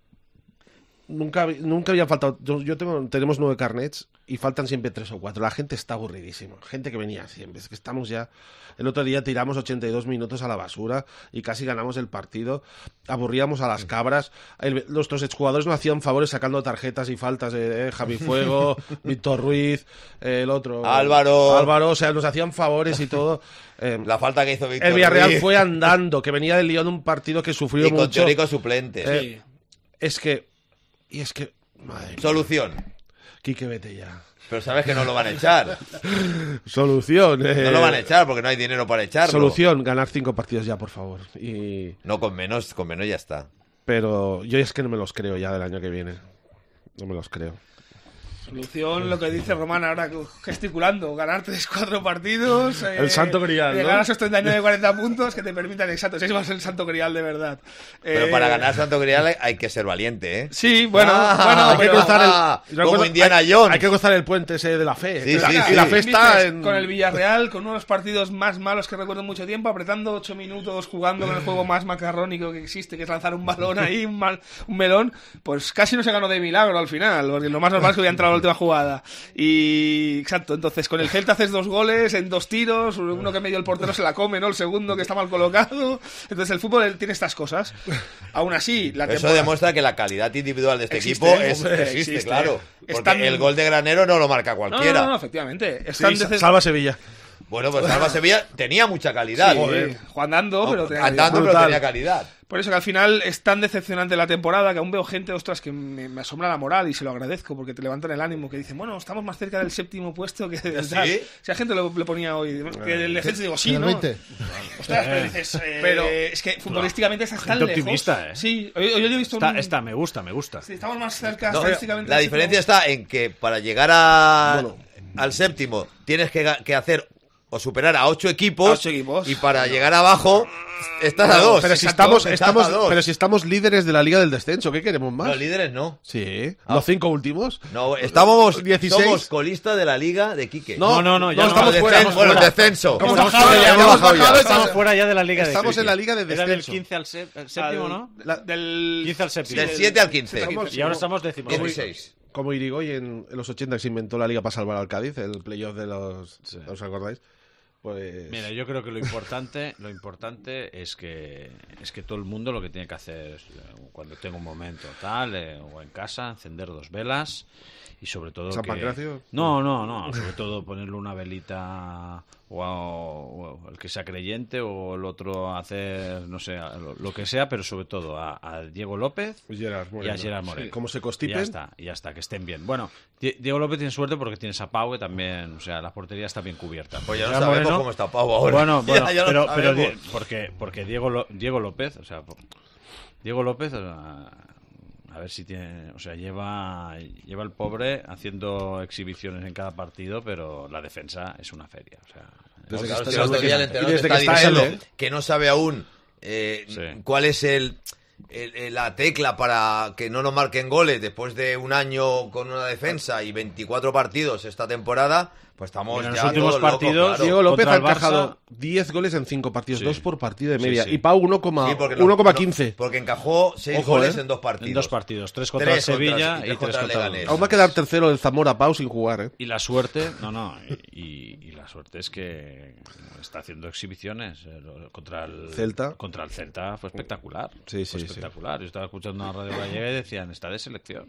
nunca, nunca había faltado, yo, yo tengo, tenemos nueve carnets y faltan siempre tres o cuatro, la gente está aburridísima, gente que venía siempre, es que estamos ya, el otro día tiramos ochenta y dos minutos a la basura y casi ganamos el partido, aburríamos a las cabras, el, nuestros exjugadores nos hacían favores sacando tarjetas y faltas, eh, eh, Javi Fuego, Víctor Ruiz, eh, el otro, Álvaro, Álvaro, o sea, nos hacían favores y todo. Eh, la falta que hizo Víctor El Villarreal Ruiz. fue andando, que venía del Lyon un partido que sufrió y con mucho. teórico suplente. Eh, Sí. Es que, y es que, madre Solución. mía. Quique, vete ya. Pero sabes que no lo van a echar. Solución. Eh, No lo van a echar porque no hay dinero para echarlo. Solución, ganar cinco partidos ya, por favor. Y... No, con menos, con menos ya está. Pero yo es que no me los creo ya del año que viene. No me los creo. Solución, lo que dice Román ahora gesticulando, ganar tres cuatro partidos. El eh, santo grial, llegar ¿no? a esos treinta y nueve cuarenta puntos que te permitan, exacto, ese va a ser el santo grial de verdad. Pero eh, para ganar santo grial hay que ser valiente, ¿eh? Sí, bueno, ah, bueno hay que cruzar ah, el, como recuerdo, Indiana hay, Jones. Hay que cruzar el puente ese de la fe. Sí, la, sí, y sí. la fe está en... Con el Villarreal, con uno de los partidos más malos que recuerdo en mucho tiempo, apretando ocho minutos, jugando con el juego más macarrónico que existe, que es lanzar un balón ahí, un, mal, un melón, pues casi no se ganó de milagro al final, porque lo más normal es que hubiera entrado a la última jugada. Y exacto, entonces con el Celta haces dos goles en dos tiros, uno que medio el portero se la come, ¿no? El segundo que está mal colocado. Entonces el fútbol tiene estas cosas. Aún así, la Eso temporada... demuestra que la calidad individual de este existe, equipo es, hombre, existe, existe. claro. Porque Están... el gol de Granero no lo marca cualquiera. No, no, no, efectivamente. Están sí, de... Salva Sevilla. Bueno, pues Salva Sevilla tenía mucha calidad. Sí, jugando, pero tenía andando, calidad. pero tenía calidad. Por eso que al final es tan decepcionante la temporada que aún veo gente, ostras, que me, me asombra la moral y se lo agradezco porque te levantan el ánimo, que dicen, bueno, estamos más cerca del séptimo puesto que del ¿Sí? tal. Si la gente lo, le ponía hoy, que el defensa digo, sí, ¿no? veinte. Ostras, pero dices, eh, pero es que futbolísticamente estás tan lejos. Optimista, ¿eh? Sí, hoy, hoy yo he visto Está, un... está, me gusta, me gusta. Sí, estamos más cerca No, estadísticamente. la del diferencia séptimo. está en que para llegar a, Bueno. al séptimo tienes que, que hacer o superar a ocho equipos, A ocho equipos. y para llegar abajo estás a dos. Pero si Exacto, estamos, estás estamos, a dos. pero si estamos líderes de la Liga del Descenso, ¿qué queremos más? Los líderes no. Sí, Ah. los cinco últimos. No, estamos dieciséis. somos colistas de la Liga de Quique. No, no, no, ya no. estamos Descen- fuera. Bueno, el descenso. Hemos Estamos bajado fuera ya, ya, hemos hemos bajado bajado ya. ya. Estamos fuera ya de la liga de Estamos Quique. en la liga de Era del descenso. quince al sé- al séptimo, Al- ¿no? la- del quince al séptimo. Del siete al quince. Estamos- Y ahora estamos décimos. dieciséis. Como Irigoy en, en los ochenta que se inventó la liga para salvar al Cádiz, el playoff de los... Sí. ¿Os acordáis? Pues... Mira, yo creo que lo importante, lo importante es que es que todo el mundo lo que tiene que hacer es, eh, cuando tenga un momento tal eh, o en casa, encender dos velas y sobre todo ¿San que Pancracio? no, no, no, sobre todo ponerle una velita o, a- o el que sea creyente o el otro hacer no sé lo, lo que sea, pero sobre todo a, a Diego López Gerard y Moreno. a Gerard Moreno. Sí, como se Y constipen. ya está, y ya está, que estén bien. Bueno, Di- Diego López tiene suerte porque tienes a Pau, que también, o sea, la portería está bien cubierta. Pues ya no Gerard sabemos Moreno- cómo está Pau ahora. Bueno, bueno, Ya- ya lo pero, pero sabemos. Di- porque, porque Diego, Lo- Diego López, o sea, po- Diego López, o sea, a ver si tiene, o sea, lleva, lleva el pobre haciendo exhibiciones en cada partido, pero la defensa es una feria, o sea. Pues Desde claro, que si está- el otro día el y entrenador desde está que está diciendo él, ¿eh? que no sabe aún eh, Sí. cuál es el, el- el- la tecla para que no nos marquen goles después de un año con una defensa y veinticuatro partidos esta temporada, pues estamos Mira, en ya los últimos todos locos, partidos, claro. Diego López Contra ha el Barça- encajado diez goles en cinco partidos, Sí. dos por partido de Sí, media. sí. Y Pau uno coma Sí, porque no- uno coma no- quince. porque encajó seis Ojo, goles ¿eh? en dos partidos. En dos partidos, tres contra Tres el contra- Sevilla y y tres tres contra el contra el Leganés. Aún va a quedar tercero el Zamora Pau sin jugar, ¿eh? Y la suerte, no, no, y, y la suerte es que está haciendo exhibiciones eh, lo- contra el Celta. Contra el Celta fue espectacular. Sí, fue sí, espectacular. Yo estaba escuchando una radio gallega y decían, está de selección.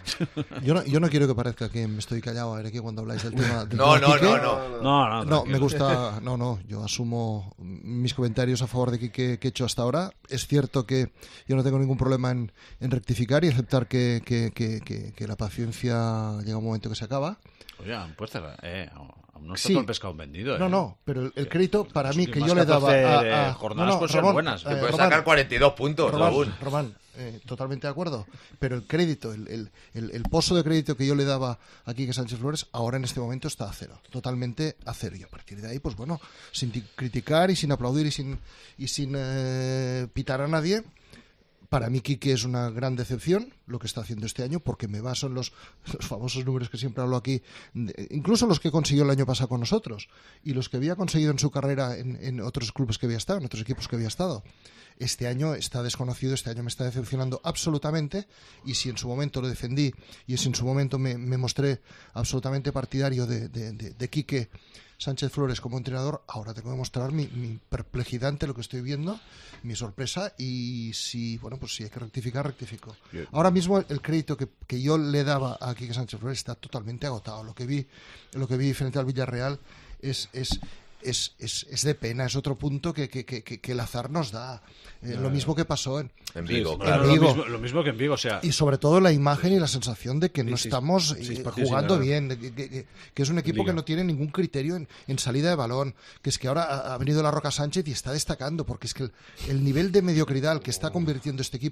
Yo no, yo no quiero que parezca que me estoy callado a ver aquí cuando habláis del tema. del No, tema no, Quique. no, no. No, no, No, tranquilo. me gusta. No, no, yo asumo mis comentarios a favor de Quique que he hecho hasta ahora. Es cierto que yo no tengo ningún problema en, en rectificar y aceptar que, que, que, que, que la paciencia llega un momento que se acaba. Oye, pues cerrar, eh, aún no está Sí. todo el pescado vendido. No, eh. no, pero el, el crédito para Las mí que últimas yo le daba catorce a, a- jornadas no, no, pueden ser Román, buenas. eh, Te puedes Román, sacar cuarenta y dos puntos Román, aún. Román, eh, totalmente de acuerdo. Pero el crédito, el, el, el, el pozo de crédito que yo le daba a Quique Sánchez Flores, ahora en este momento está a cero. Totalmente a cero. Y a partir de ahí, pues bueno, sin ti- criticar y sin aplaudir y sin, y sin eh, pitar a nadie. Para mí Quique es una gran decepción lo que está haciendo este año, porque me baso en los, los famosos números que siempre hablo aquí, de- incluso los que consiguió el año pasado con nosotros y los que había conseguido en su carrera en, en otros clubes que había estado, en otros equipos que había estado. Este año está desconocido, este año me está decepcionando absolutamente, y si en su momento lo defendí y si en su momento me, me mostré absolutamente partidario de, de, de, de Quique Sánchez Flores como entrenador, ahora tengo que mostrar mi, mi perplejidad ante lo que estoy viendo, mi sorpresa, y si, bueno, pues si hay que rectificar, rectifico. Ahora mismo el, el crédito que, que yo le daba a Quique Sánchez Flores está totalmente agotado. Lo que vi, lo que vi frente al Villarreal es, es, es, es, es de pena, es otro punto que, que, que, que el azar nos da. Eh, lo mismo que pasó en, En Vigo, en claro. Vigo. Lo mismo, lo mismo que en Vigo, o sea. Y sobre todo la imagen y la sensación de que no Sí, sí, estamos sí, eh, sí, jugando sí, bien, de que, que- que es un equipo Liga. que no tiene ningún criterio en, en salida de balón, que es que ahora ha, ha venido la Roca Sánchez y está destacando, porque es que el, el nivel de mediocridad al que está convirtiendo este equipo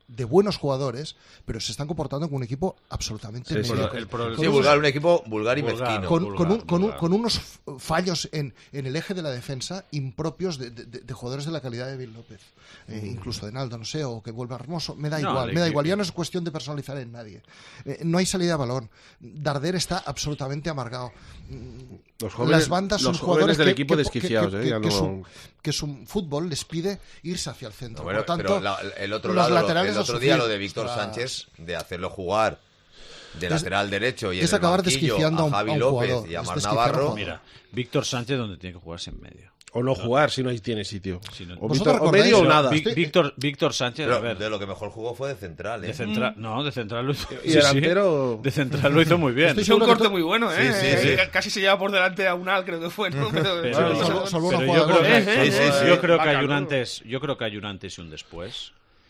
de buenos jugadores, pero se están comportando como un equipo absolutamente sí, mediocre. el pro, el sí, vulgar, un equipo vulgar y vulgar, mezquino. Con, vulgar, con, un, con, un, vulgar. con unos fallos en, en el eje de la defensa impropios de, de, de jugadores de la calidad de Bill López. Eh, mm. Incluso de Naldo, no sé, o que vuelva Hermoso. Me da no, igual, me da igual. Ya no es cuestión de personalizar en nadie. Eh, no hay salida de balón. Darder está absolutamente amargado. Los jóvenes, Las bandas son los jugadores del que, equipo que, desquiciados, que, eh, que, ya que, no... su, que su fútbol les pide irse hacia el centro. No, bueno, Por tanto, pero la, el otro los lado, laterales el otro día lo de Víctor Sánchez, de hacerlo jugar de lateral es, derecho y en es el acabar banquillo desquiciando a Javi a un López jugador, y a es Mar Navarro. Mira, Víctor Sánchez donde tiene que jugarse en medio. O no jugar si no tiene sitio. Si no, o, Víctor, o medio o nada. Ví, Víctor, Víctor Sánchez, pero a ver. De lo que mejor jugó fue de central, ¿eh? De central, mm. No, de central lo hizo. ¿Y sí, delantero? Sí, de central lo hizo muy bien. Hizo un corte muy bueno, ¿eh? Sí, sí, sí. Casi se lleva por delante a Unal, creo que fue, ¿no? Pero, pero, pero, pero, solo, solo pero yo creo que, eh, sí, sí, sí. Yo creo que hay un bacano. antes, yo creo que hay un antes y un después.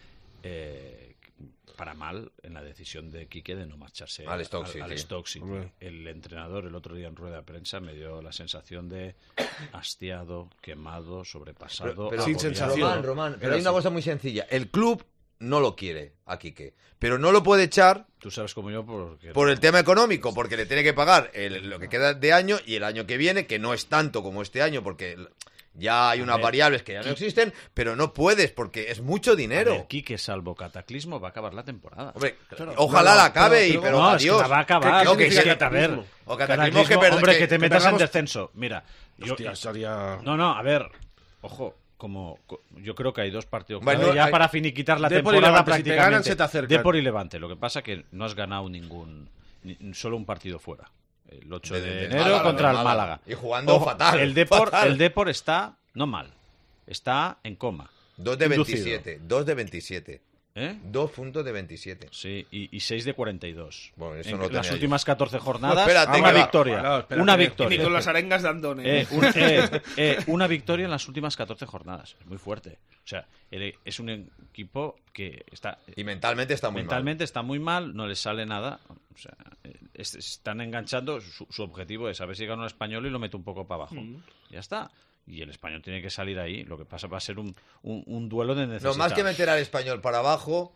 Eh, para mal en la decisión de Quique de no marcharse al Stoke City. Al, al Stoke City. El entrenador el otro día en rueda de prensa me dio la sensación de hastiado, quemado, sobrepasado. Pero, pero sin sensación. Román, Román, pero, pero hay una cosa muy sencilla. El club no lo quiere a Quique, pero no lo puede echar. Tú sabes como yo porque por el tema económico, porque le tiene que pagar el, lo que queda de año y el año que viene, que no es tanto como este año, porque ya hay unas variables que ya no existen, pero no puedes porque es mucho dinero. A ver, Quique, salvo cataclismo, va a acabar la temporada. Hombre, claro, ojalá no, la acabe, pero, y, pero no, adiós. Es que la va a acabar. ¿Qué, qué, que, que, que, a ver, o cataclismo, cataclismo que hombre, que, que te que metas perdamos... en descenso. Mira, Hostia, yo, sería... no, no, a ver, ojo, como yo creo que hay dos partidos bueno, ya hay... para finiquitar la Depor temporada Levante, prácticamente. Si te ganan, se te acercan. Depor y Levante. Lo que pasa es que no has ganado ningún, ni, solo un partido fuera. El ocho de, de, de enero Málaga, contra el Málaga. Málaga. Y jugando Ojo, fatal. El Depor, fatal. el Depor está no mal. Está en coma. dos de veintisiete. dos de veintisiete. ¿Eh? dos puntos de veintisiete. Sí, y, y seis de cuarenta y dos. Bueno, eso en no las yo. últimas catorce jornadas, no, espérate, una va. victoria. No, espérate, una que... victoria. Y con las arengas de Andone. Eh, un, eh, eh, una victoria en las últimas catorce jornadas. Es muy fuerte. O sea, es un equipo que está... Y mentalmente está muy mentalmente mal. está muy mal, no les sale nada. O sea, es, están enganchando. Su, su objetivo es a ver si gana el Español y lo mete un poco para abajo. Mm. Ya está. Y el Español tiene que salir ahí. Lo que pasa va a ser un, un, un duelo de necesidad. No, más que meter al Español para abajo...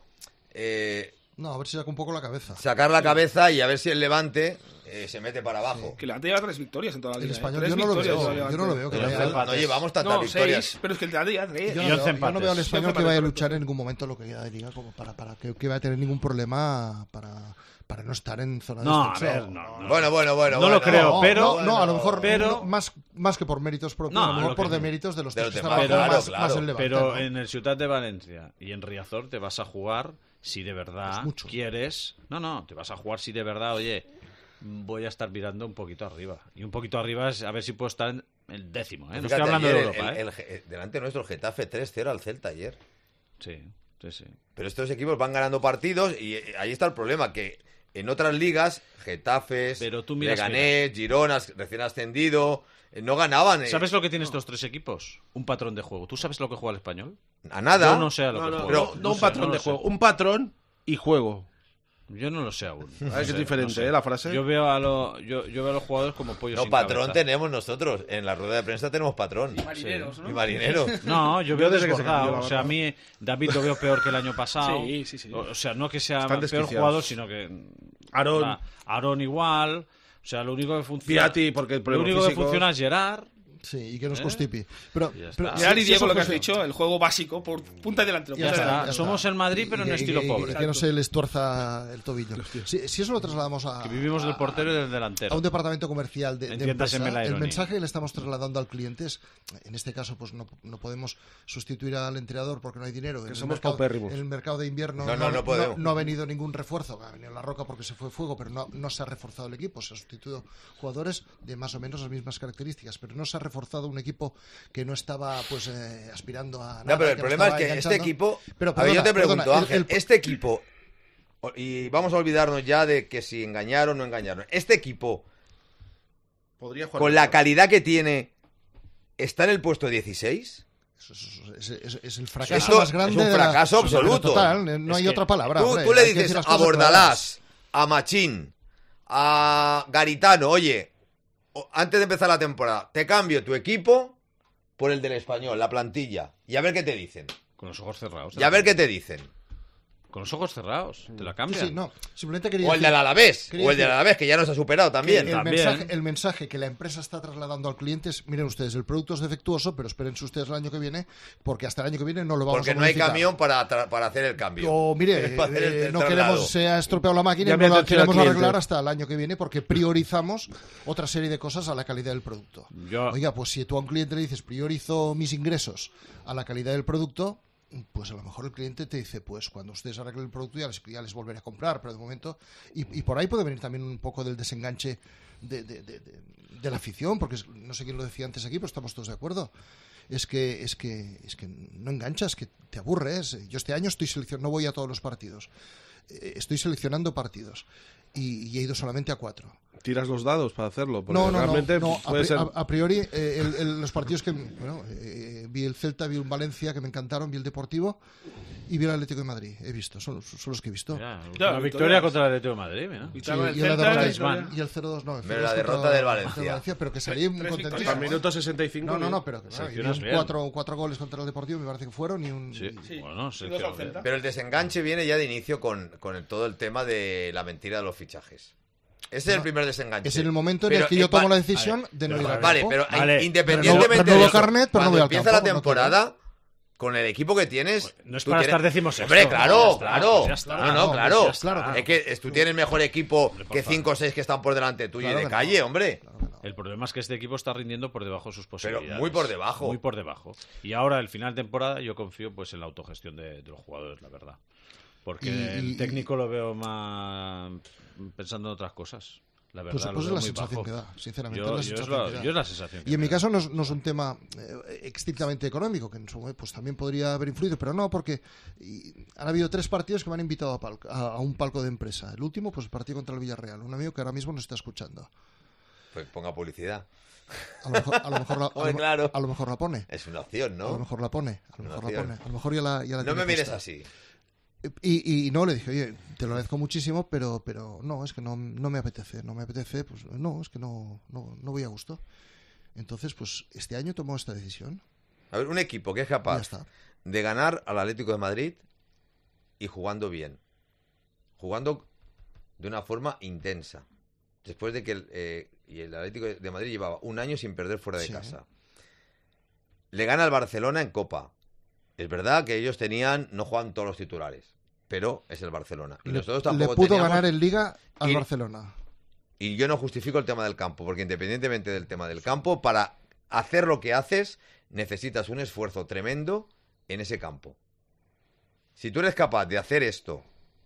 Eh, no, a ver si saca un poco la cabeza. Sacar la cabeza y a ver si el Levante eh, se mete para abajo. Sí. Que el Levante lleva tres victorias en toda la liga. El Español, ¿eh? yo, no lo veo, yo no lo veo. Que vaya... no, no llevamos tantas no, victorias. Seis, pero es que el Levante ya tres. Yo no, veo, yo no veo al Español que vaya a luchar en ningún momento lo que queda de liga como para, para que, que vaya a tener ningún problema para... para no estar en zona de no, descenso. A ver, no, no. Bueno, bueno, bueno. No bueno, lo creo, no, pero... No, bueno, no, a lo mejor pero, no, más, más que por méritos propios, no, a lo mejor lo por que, deméritos de los de tres los que demás, están claro, más, claro. más el Levante, Pero ¿no? en el Ciutat de Valencia y en Riazor te vas a jugar si de verdad quieres... No, no, te vas a jugar si de verdad, oye, voy a estar mirando un poquito arriba. Y un poquito arriba es a ver si puedo estar en el décimo, ¿eh? No Fíjate, estoy hablando ayer de Europa, el, ¿eh? el, el, delante nuestro, el Getafe tres cero al Celta ayer. Sí, sí, sí. Pero estos equipos van ganando partidos y ahí está el problema, que en otras ligas, Getafes, Leganés, Gironas, recién ascendido, no ganaban. Eh. ¿Sabes lo que tienen estos tres equipos? Un patrón de juego. ¿Tú sabes lo que juega el Español? A nada. Yo no sé a lo no, que no, juega. Pero, no, no un sé, patrón no de juego, sé. Un patrón y juego. Yo no lo sé aún. No sé, es diferente, no sé. ¿eh? La frase. Yo veo a, lo, yo, yo veo a los jugadores como pollos No, sin patrón cabeza. tenemos nosotros. En la rueda de prensa tenemos patrón. Y marineros, sí. ¿no? Y marineros. No, yo veo desde que se cambió, O sea, a mí mí David lo veo peor que el año pasado. Sí, sí, sí. O sea, no que sea peor jugador, sino que... Aarón. Aarón igual. O sea, lo único que funciona... Piatti, porque el Lo único físico... que funciona es Gerard. Sí, y que nos ¿Eh? constipi. Pero, pero ya si, y Diego, si lo que has cosa... dicho, el juego básico por punta y delantero. Ya punta está, delantero. ya Somos está. el Madrid, pero en y, estilo y, pobre. Y que no se les tuerza el tobillo. Si, si eso lo trasladamos a... Que vivimos del portero y del delantero. A un departamento comercial de, de empresa, la el mensaje que le estamos trasladando al cliente es, en este caso, pues no, no podemos sustituir al entrenador porque no hay dinero. Que en, somos el mercado, paupérrimos. en el mercado de invierno no, no, no, no, no ha venido ningún refuerzo. Ha venido La Roca porque se fue Fuego, pero no, no se ha reforzado el equipo. Se ha sustituido jugadores de más o menos las mismas características, pero no se ha reforzado un equipo que no estaba pues eh, aspirando a nada. No, pero el que problema no es que enganchando. este equipo... Pero, a ver, yo te pregunto, perdona, Ángel, el, el... este equipo... Y vamos a olvidarnos ya de que si engañaron o no engañaron. Este equipo, podría jugar con la calidad que tiene, ¿está en el puesto dieciséis? Es, es, es, es el fracaso Esto más grande. Es un fracaso de la... absoluto. Total, no es hay otra palabra. Tú, hombre, tú le hay que dices decir a Bordalás, a Machín, a Garitano, oye, antes de empezar la temporada, te cambio tu equipo por el del Español, la plantilla, y a ver qué te dicen. Con los ojos cerrados. Y a ver qué te dicen. Con los ojos cerrados, te la cambian. Sí, sí, no. Simplemente quería O el decir- del Alavés, quería o el del decir Alavés, que ya nos ha superado también. que El, También. mensaje, el mensaje que la empresa está trasladando al cliente es, miren ustedes, el producto es defectuoso, pero espérense ustedes el año que viene, porque hasta el año que viene no lo vamos Porque a no hay modificar. camión para, tra- para hacer el cambio. O mire, Para hacer el eh, no traslado. queremos, se ha estropeado la máquina Ya y me no ha la dicho el queremos cliente. arreglar hasta el año que viene porque priorizamos otra serie de cosas a la calidad del producto. Yo- Oiga, pues si tú a un cliente le dices priorizo mis ingresos a la calidad del producto, pues a lo mejor el cliente te dice, pues cuando ustedes arreglen el producto ya les, ya les volveré a comprar, pero de momento, y, y por ahí puede venir también un poco del desenganche de, de, de, de- de la afición, porque es- no sé quién lo decía antes aquí, pero estamos todos de acuerdo. Es que, es que, es que no enganchas, que te aburres. Yo este año estoy seleccionando, no voy a todos los partidos, Eh, estoy seleccionando partidos y, y he ido solamente a cuatro. Tiras los dados para hacerlo, porque No, no, no, realmente no, a, puede pri- ser... a- a priori eh, el- el- los partidos que bueno, eh, vi el Celta, vi un Valencia que me encantaron, vi el Deportivo y vi el Atlético de Madrid, he visto, son, son los que he visto. Mira, Ya, una victoria. victoria contra el Atlético de Madrid, mira. Sí, Victoria del y, la Celta, derrota- Griezmann. y el cero dos no, el Pero cero dos la contra- derrota del contra Valencia. pero que salí Tres contentísimo. victorias. Al minuto sesenta y cinco. No, no, bien. no, pero que claro, y Seleccionas un bien. cuatro, cuatro goles contra el Deportivo me parece que fueron y un... Sí, y- Sí. bueno, Sí, dos al Celta. Pero el desenganche viene ya de inicio con, con el- todo el tema de la mentira de los fichajes. Ese es el primer desenganche. es en el momento en Pero, el que yo eh, tomo va- la decisión de no ir al Vale, campo. pero Vale. independientemente Renuevo- de renuevo eso, carnet, pero no cuando voy al empieza campo, la no quiero. temporada, con el equipo que tienes... No es tú para tienes- estar decimosexto. Hombre, Ya claro, está, claro. ya está. No, no, No, claro. pues ya está. Es que es- tú tienes mejor equipo por que favor. cinco o seis que están por delante tuyo Claro y de que no. calle, hombre. Claro que no. El problema es que este equipo está rindiendo por debajo de sus posibilidades. muy por debajo. Muy por debajo. Y ahora, el final de temporada, yo confío pues en la autogestión de, de los jugadores, la verdad. Porque Y- y- el técnico lo veo más pensando en otras cosas. La verdad, Pues, lo pues es veo la muy sensación bajo. que da, sinceramente. Yo, es la yo es sensación la- que da. yo es la sensación que Y en me mi da. caso no es, no es un tema eh, estrictamente económico, que en su momento pues también podría haber influido, pero no, porque y, han habido tres partidos que me han invitado a, palco- a, a un palco de empresa. El último, pues el partido contra el Villarreal, un amigo que ahora mismo nos está escuchando. Pues ponga publicidad. A lo mejor, a lo mejor, la, a Hombre, lo- claro. a lo mejor la pone. Es una opción, A lo ¿no? mejor la pone. A lo Una mejor la opción. pone. A lo mejor ya la, ya la No tiene me mires puesta. así. Y, y no, le dije, oye, te lo agradezco muchísimo, pero pero no, es que no, no me apetece, no me apetece, pues no, es que no, no, no voy a gusto. Entonces, pues este año tomó esta decisión. A ver, un equipo que es Ya capaz está. de ganar al Atlético de Madrid y jugando bien. Jugando de una forma intensa. Después de que el, eh, y el Atlético de Madrid llevaba un año sin perder fuera de Sí. casa. Le gana al Barcelona en Copa. Es verdad que ellos tenían, no juegan todos los titulares, pero es el Barcelona. Y Le, nosotros le tampoco pudo teníamos- ganar en Liga al y- Barcelona. Y yo no justifico el tema del campo, porque independientemente del tema del campo, para hacer lo que haces, necesitas un esfuerzo tremendo en ese campo. Si tú eres capaz de hacer esto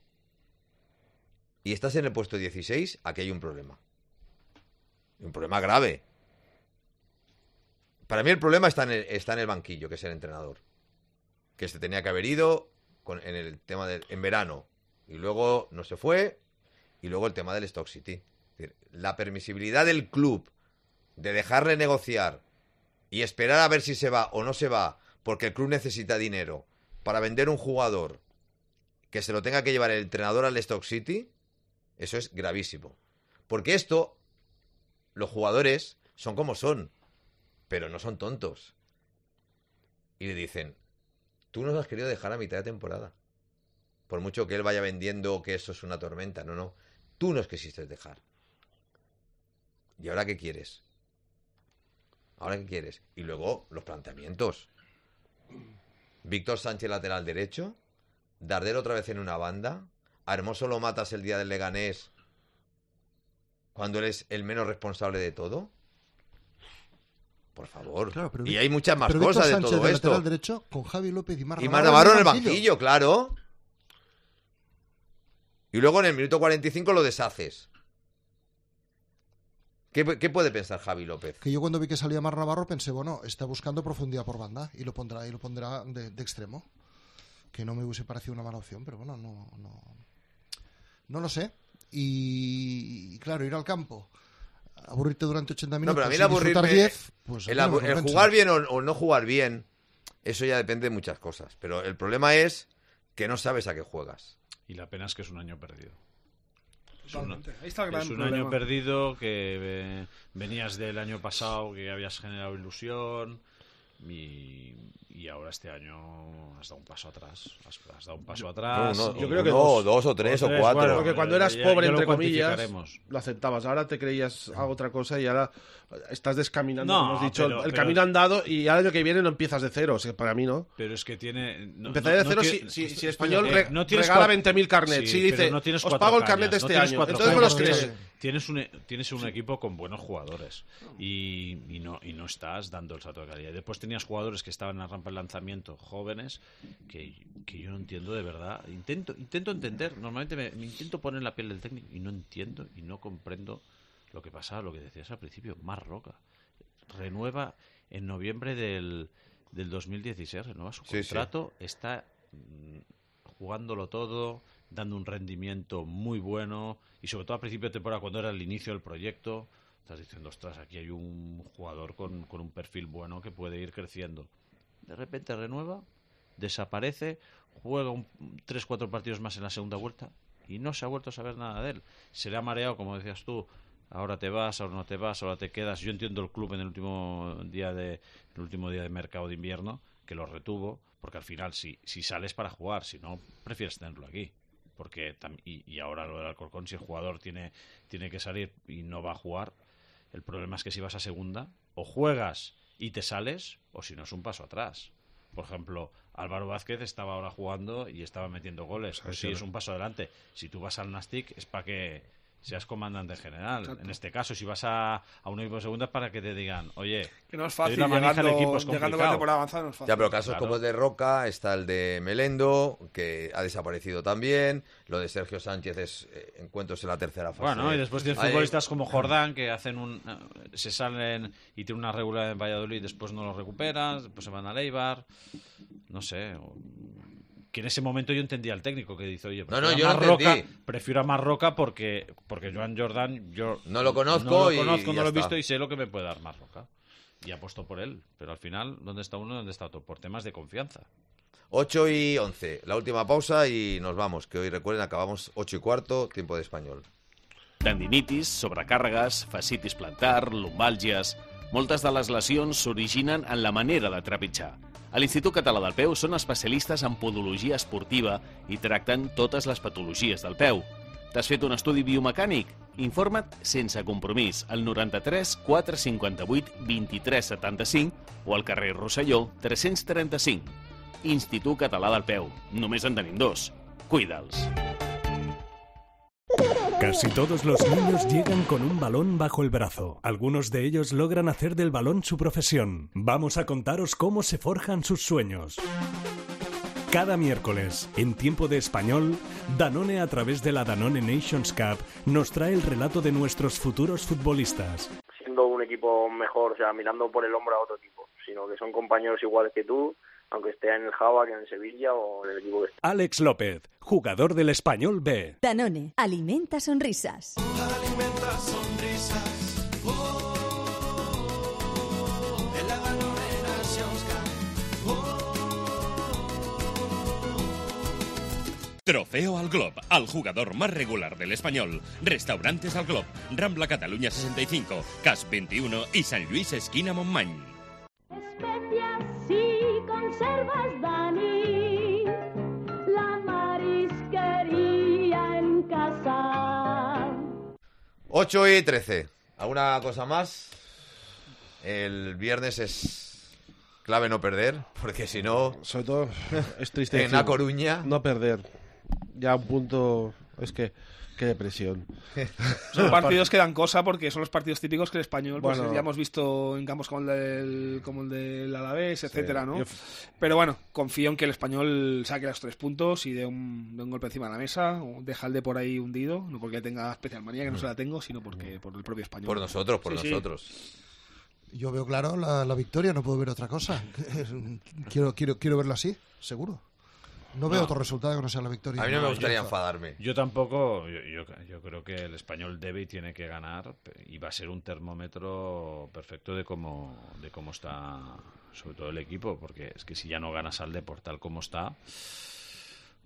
y estás en el puesto dieciséis, aquí hay un problema. Un problema grave. Para mí el problema está en el, está en el banquillo, que es el entrenador. Que se tenía que haber ido con, en el tema del, en verano. Y luego no se fue. Y luego el tema del Stoke City. Es decir, la permisibilidad del club de dejarle negociar y esperar a ver si se va o no se va, porque el club necesita dinero para vender un jugador que se lo tenga que llevar el entrenador al Stoke City, eso es gravísimo. Porque esto, los jugadores son como son, pero no son tontos. Y le dicen, tú nos has querido dejar a mitad de temporada. Por mucho que él vaya vendiendo que eso es una tormenta, no, no. Tú nos quisiste dejar. ¿Y ahora qué quieres? ¿Ahora qué quieres? Y luego los planteamientos. Víctor Sánchez lateral derecho, Darder otra vez en una banda, a Hermoso lo matas el día del Leganés cuando eres el menos responsable de todo. Por favor. Claro, pero y Vic- hay muchas más pero Víctor cosas de Sánchez todo de esto. lateral derecho con Javi López y Mar Y más Navarro en el banquillo, claro. Y luego en el minuto cuarenta y cinco lo deshaces. ¿Qué, qué puede pensar Javi López? Que yo cuando vi que salía Mar Navarro pensé, bueno, está buscando profundidad por banda y lo pondrá y lo pondrá de, de extremo. Que no me hubiese parecido una mala opción, pero bueno, no, no, no lo sé. Y, y claro, ir al campo, aburrirte durante ochenta No, minutos pero a mí el y disfrutar aburrirme, diez, pues a el, mí no me abu- el compensa. jugar bien o, o no jugar bien, eso ya depende de muchas cosas. Pero el problema es que no sabes a qué juegas. Y la pena es que es un año perdido. Es, un- Totalmente. Ahí está el gran es un problema. año perdido que eh, venías del año pasado que habías generado ilusión y, y ahora este año has dado un paso atrás. Has, has dado un paso atrás. No, no, yo creo que no, dos, dos o tres o, tres, o cuatro. Bueno, porque cuando eras ya, pobre, ya entre lo comillas, lo aceptabas. Ahora te creías a otra cosa y ahora estás descaminando, No, como hemos dicho, pero- el pero- camino andado y al año que viene no empiezas de cero. O sea, para mí no. Pero es que tiene... No, Empezaré de no- cero no si, ti- si, estoy- si el español eh, re- no tienes regala cuatro- veinte mil carnets. Sí, si dice, pero no tienes os cuatro pago el cañas, carnet no este tienes año. cuatro Entonces me los cañas, crees. tienes- Tienes un, tienes un equipo con buenos jugadores y, y, no, y no estás dando el salto de calidad. Y después tenías jugadores que estaban en la rampa del lanzamiento, jóvenes, que, que yo no entiendo de verdad. Intento intento entender, normalmente me, me intento poner en la piel del técnico y no entiendo y no comprendo lo que pasa, lo que decías al principio. Mar Roca renueva en noviembre del, del dos mil dieciséis, renueva su Sí, contrato, está mm, jugándolo todo, dando un rendimiento muy bueno y sobre todo a principio de temporada cuando era el inicio del proyecto estás diciendo, ostras, aquí hay un jugador con, con un perfil bueno que puede ir creciendo. De repente renueva, desaparece, juega un, tres, cuatro partidos más en la segunda vuelta y no se ha vuelto a saber nada de él. Se le ha mareado, como decías tú, ahora te vas, ahora no te vas, ahora te quedas. Yo entiendo el club en el último día de el último día de mercado de invierno que lo retuvo, porque al final si, si sales para jugar, si no, prefieres tenerlo aquí. Porque tam- y, y ahora lo del Alcorcón, si el jugador tiene, tiene que salir y no va a jugar, el problema es que si vas a segunda, o juegas y te sales, o si no es un paso atrás. Por ejemplo, Álvaro Vázquez estaba ahora jugando y estaba metiendo goles. Pues sí, es un paso adelante. Si tú vas al Nastic es para que seas comandante general. Exacto. En este caso, si vas a, a un equipo de segunda es para que te digan, oye, Que no es te doy fácil, la manija llegando, al equipo, es llegando con la complicado. temporada avanzada no es fácil. Ya, pero casos Claro. como el de Roca, está el de Melendo, que ha desaparecido también. Lo de Sergio Sánchez es eh, encuentros en la tercera fase. Bueno, y después tienes Ahí- futbolistas como Jordán que hacen un se salen y tienen una regularidad en Valladolid, después no lo recuperan, después se van a Leibar, no sé, o- que en ese momento yo entendía al técnico que dice, oye, No, no, prefiero yo a lo Marroca, entendí. prefiero a Marroca porque porque Joan Jordan yo No lo conozco no lo y conozco, ya no lo he está. visto y sé lo que me puede dar Marroca. Y apuesto por él, pero al final ¿dónde está uno y dónde está otro? Por temas de confianza. ocho y once, la última pausa y nos vamos, que hoy recuerden, acabamos ocho y cuarto, tiempo de español. Tendinitis, sobrecàrregues, fascitis plantar, lumbàlgies... Moltes de les lesions s'originen en la manera de trepitjar. A l'Institut Català del Peu són especialistes en podologia esportiva i tracten totes les patologies del peu. T'has fet un estudi biomecànic? Informa't sense compromís al noranta-tres quatre cinquanta-vuit vint-i-tres setanta-cinc o al carrer Rosselló tres-cents trenta-cinc. Institut Català del Peu. Només en tenim dos. Cuida'ls. Casi todos los niños llegan con un balón bajo el brazo. Algunos de ellos logran hacer del balón su profesión. Vamos a contaros cómo se forjan sus sueños. Cada miércoles, en Tiempo de Español, Danone, a través de la Danone Nations Cup, nos trae el relato de nuestros futuros futbolistas. Siendo un equipo mejor, o sea, mirando por el hombro a otro equipo, sino que son compañeros iguales que tú, aunque esté en el Java, que en el Sevilla o en el equipo que esté. Alex López, jugador del Español B. Danone, alimenta sonrisas. Alimenta sonrisas. Oh, en la Danone Nations Cup. Trofeo al Glob, al jugador más regular del Español. Restaurantes al Glob, Rambla Cataluña sesenta y cinco, Cas veintiuno y San Luis esquina Montmany. Especias y conservas, Dani, la marisquería en casa. ocho y trece. ¿Alguna cosa más? El viernes es clave no perder, porque si no... Sobre todo, es triste En decir, A Coruña... no perder. Ya un punto... Es que... Qué depresión. Son partidos que dan cosa porque son los partidos típicos que el Español, pues Bueno. ya hemos visto en campos como el del, como el del Alavés, etcétera, ¿no? Yo- Pero bueno, confío en que el Español saque los tres puntos y dé un, dé un golpe encima de la mesa, o deja el de por ahí hundido, no porque tenga especial manía, que no se la tengo, sino porque por el propio Español. Por nosotros, por Sí, sí. nosotros. Yo veo claro la, la victoria, no puedo ver otra cosa. Quiero, quiero, quiero verlo así, seguro. No veo No. otro resultado que no sea la victoria. A mí no me gustaría Triunfa. enfadarme. Yo tampoco, yo, yo, yo creo que el Español debe y tiene que ganar y va a ser un termómetro perfecto de cómo, de cómo está, sobre todo el equipo, porque es que si ya no ganas al Depor tal como está,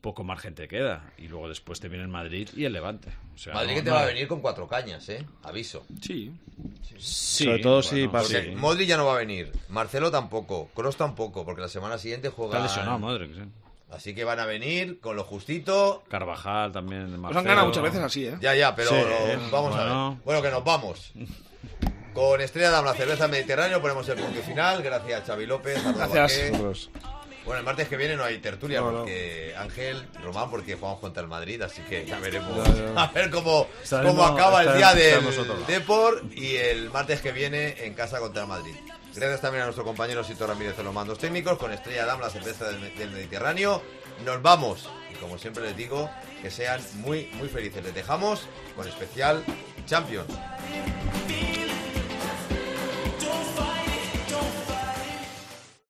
poco margen te queda. Y luego después te viene el Madrid y el Levante. O sea, Madrid no, que te no, va a venir con cuatro cañas, ¿eh? Aviso. Sí. Sí, Sobre todo bueno, si pasa. Porque Modric ya no va a venir, Marcelo tampoco, Kroos tampoco, porque la semana siguiente juega. Está lesionado, Modric, sí. Así que van a venir con lo justito. Carvajal también. Nos Marcelo. han ganado muchas veces así, ¿eh? Ya, ya, pero Sí, lo- vamos a bueno. ver. Bueno, que nos vamos. Con Estrella Damm, la cerveza Mediterráneo, ponemos el punto final. Gracias, Xavi López. Arnaldo Gracias. Baqué. Bueno, el martes que viene no hay tertulia, No, no. porque Ángel, Román, porque jugamos contra el Madrid, así que ya veremos. Ya, ya. A ver cómo, Estaremos- cómo acaba el día estaremos del otro lado. Depor y el martes que viene en casa contra el Madrid. Gracias también a nuestro compañero Sito Ramírez en los mandos técnicos, con Estrella Damm, la cerveza del, del Mediterráneo. Nos vamos, y como siempre les digo, que sean muy, muy felices. Les dejamos con especial Champions.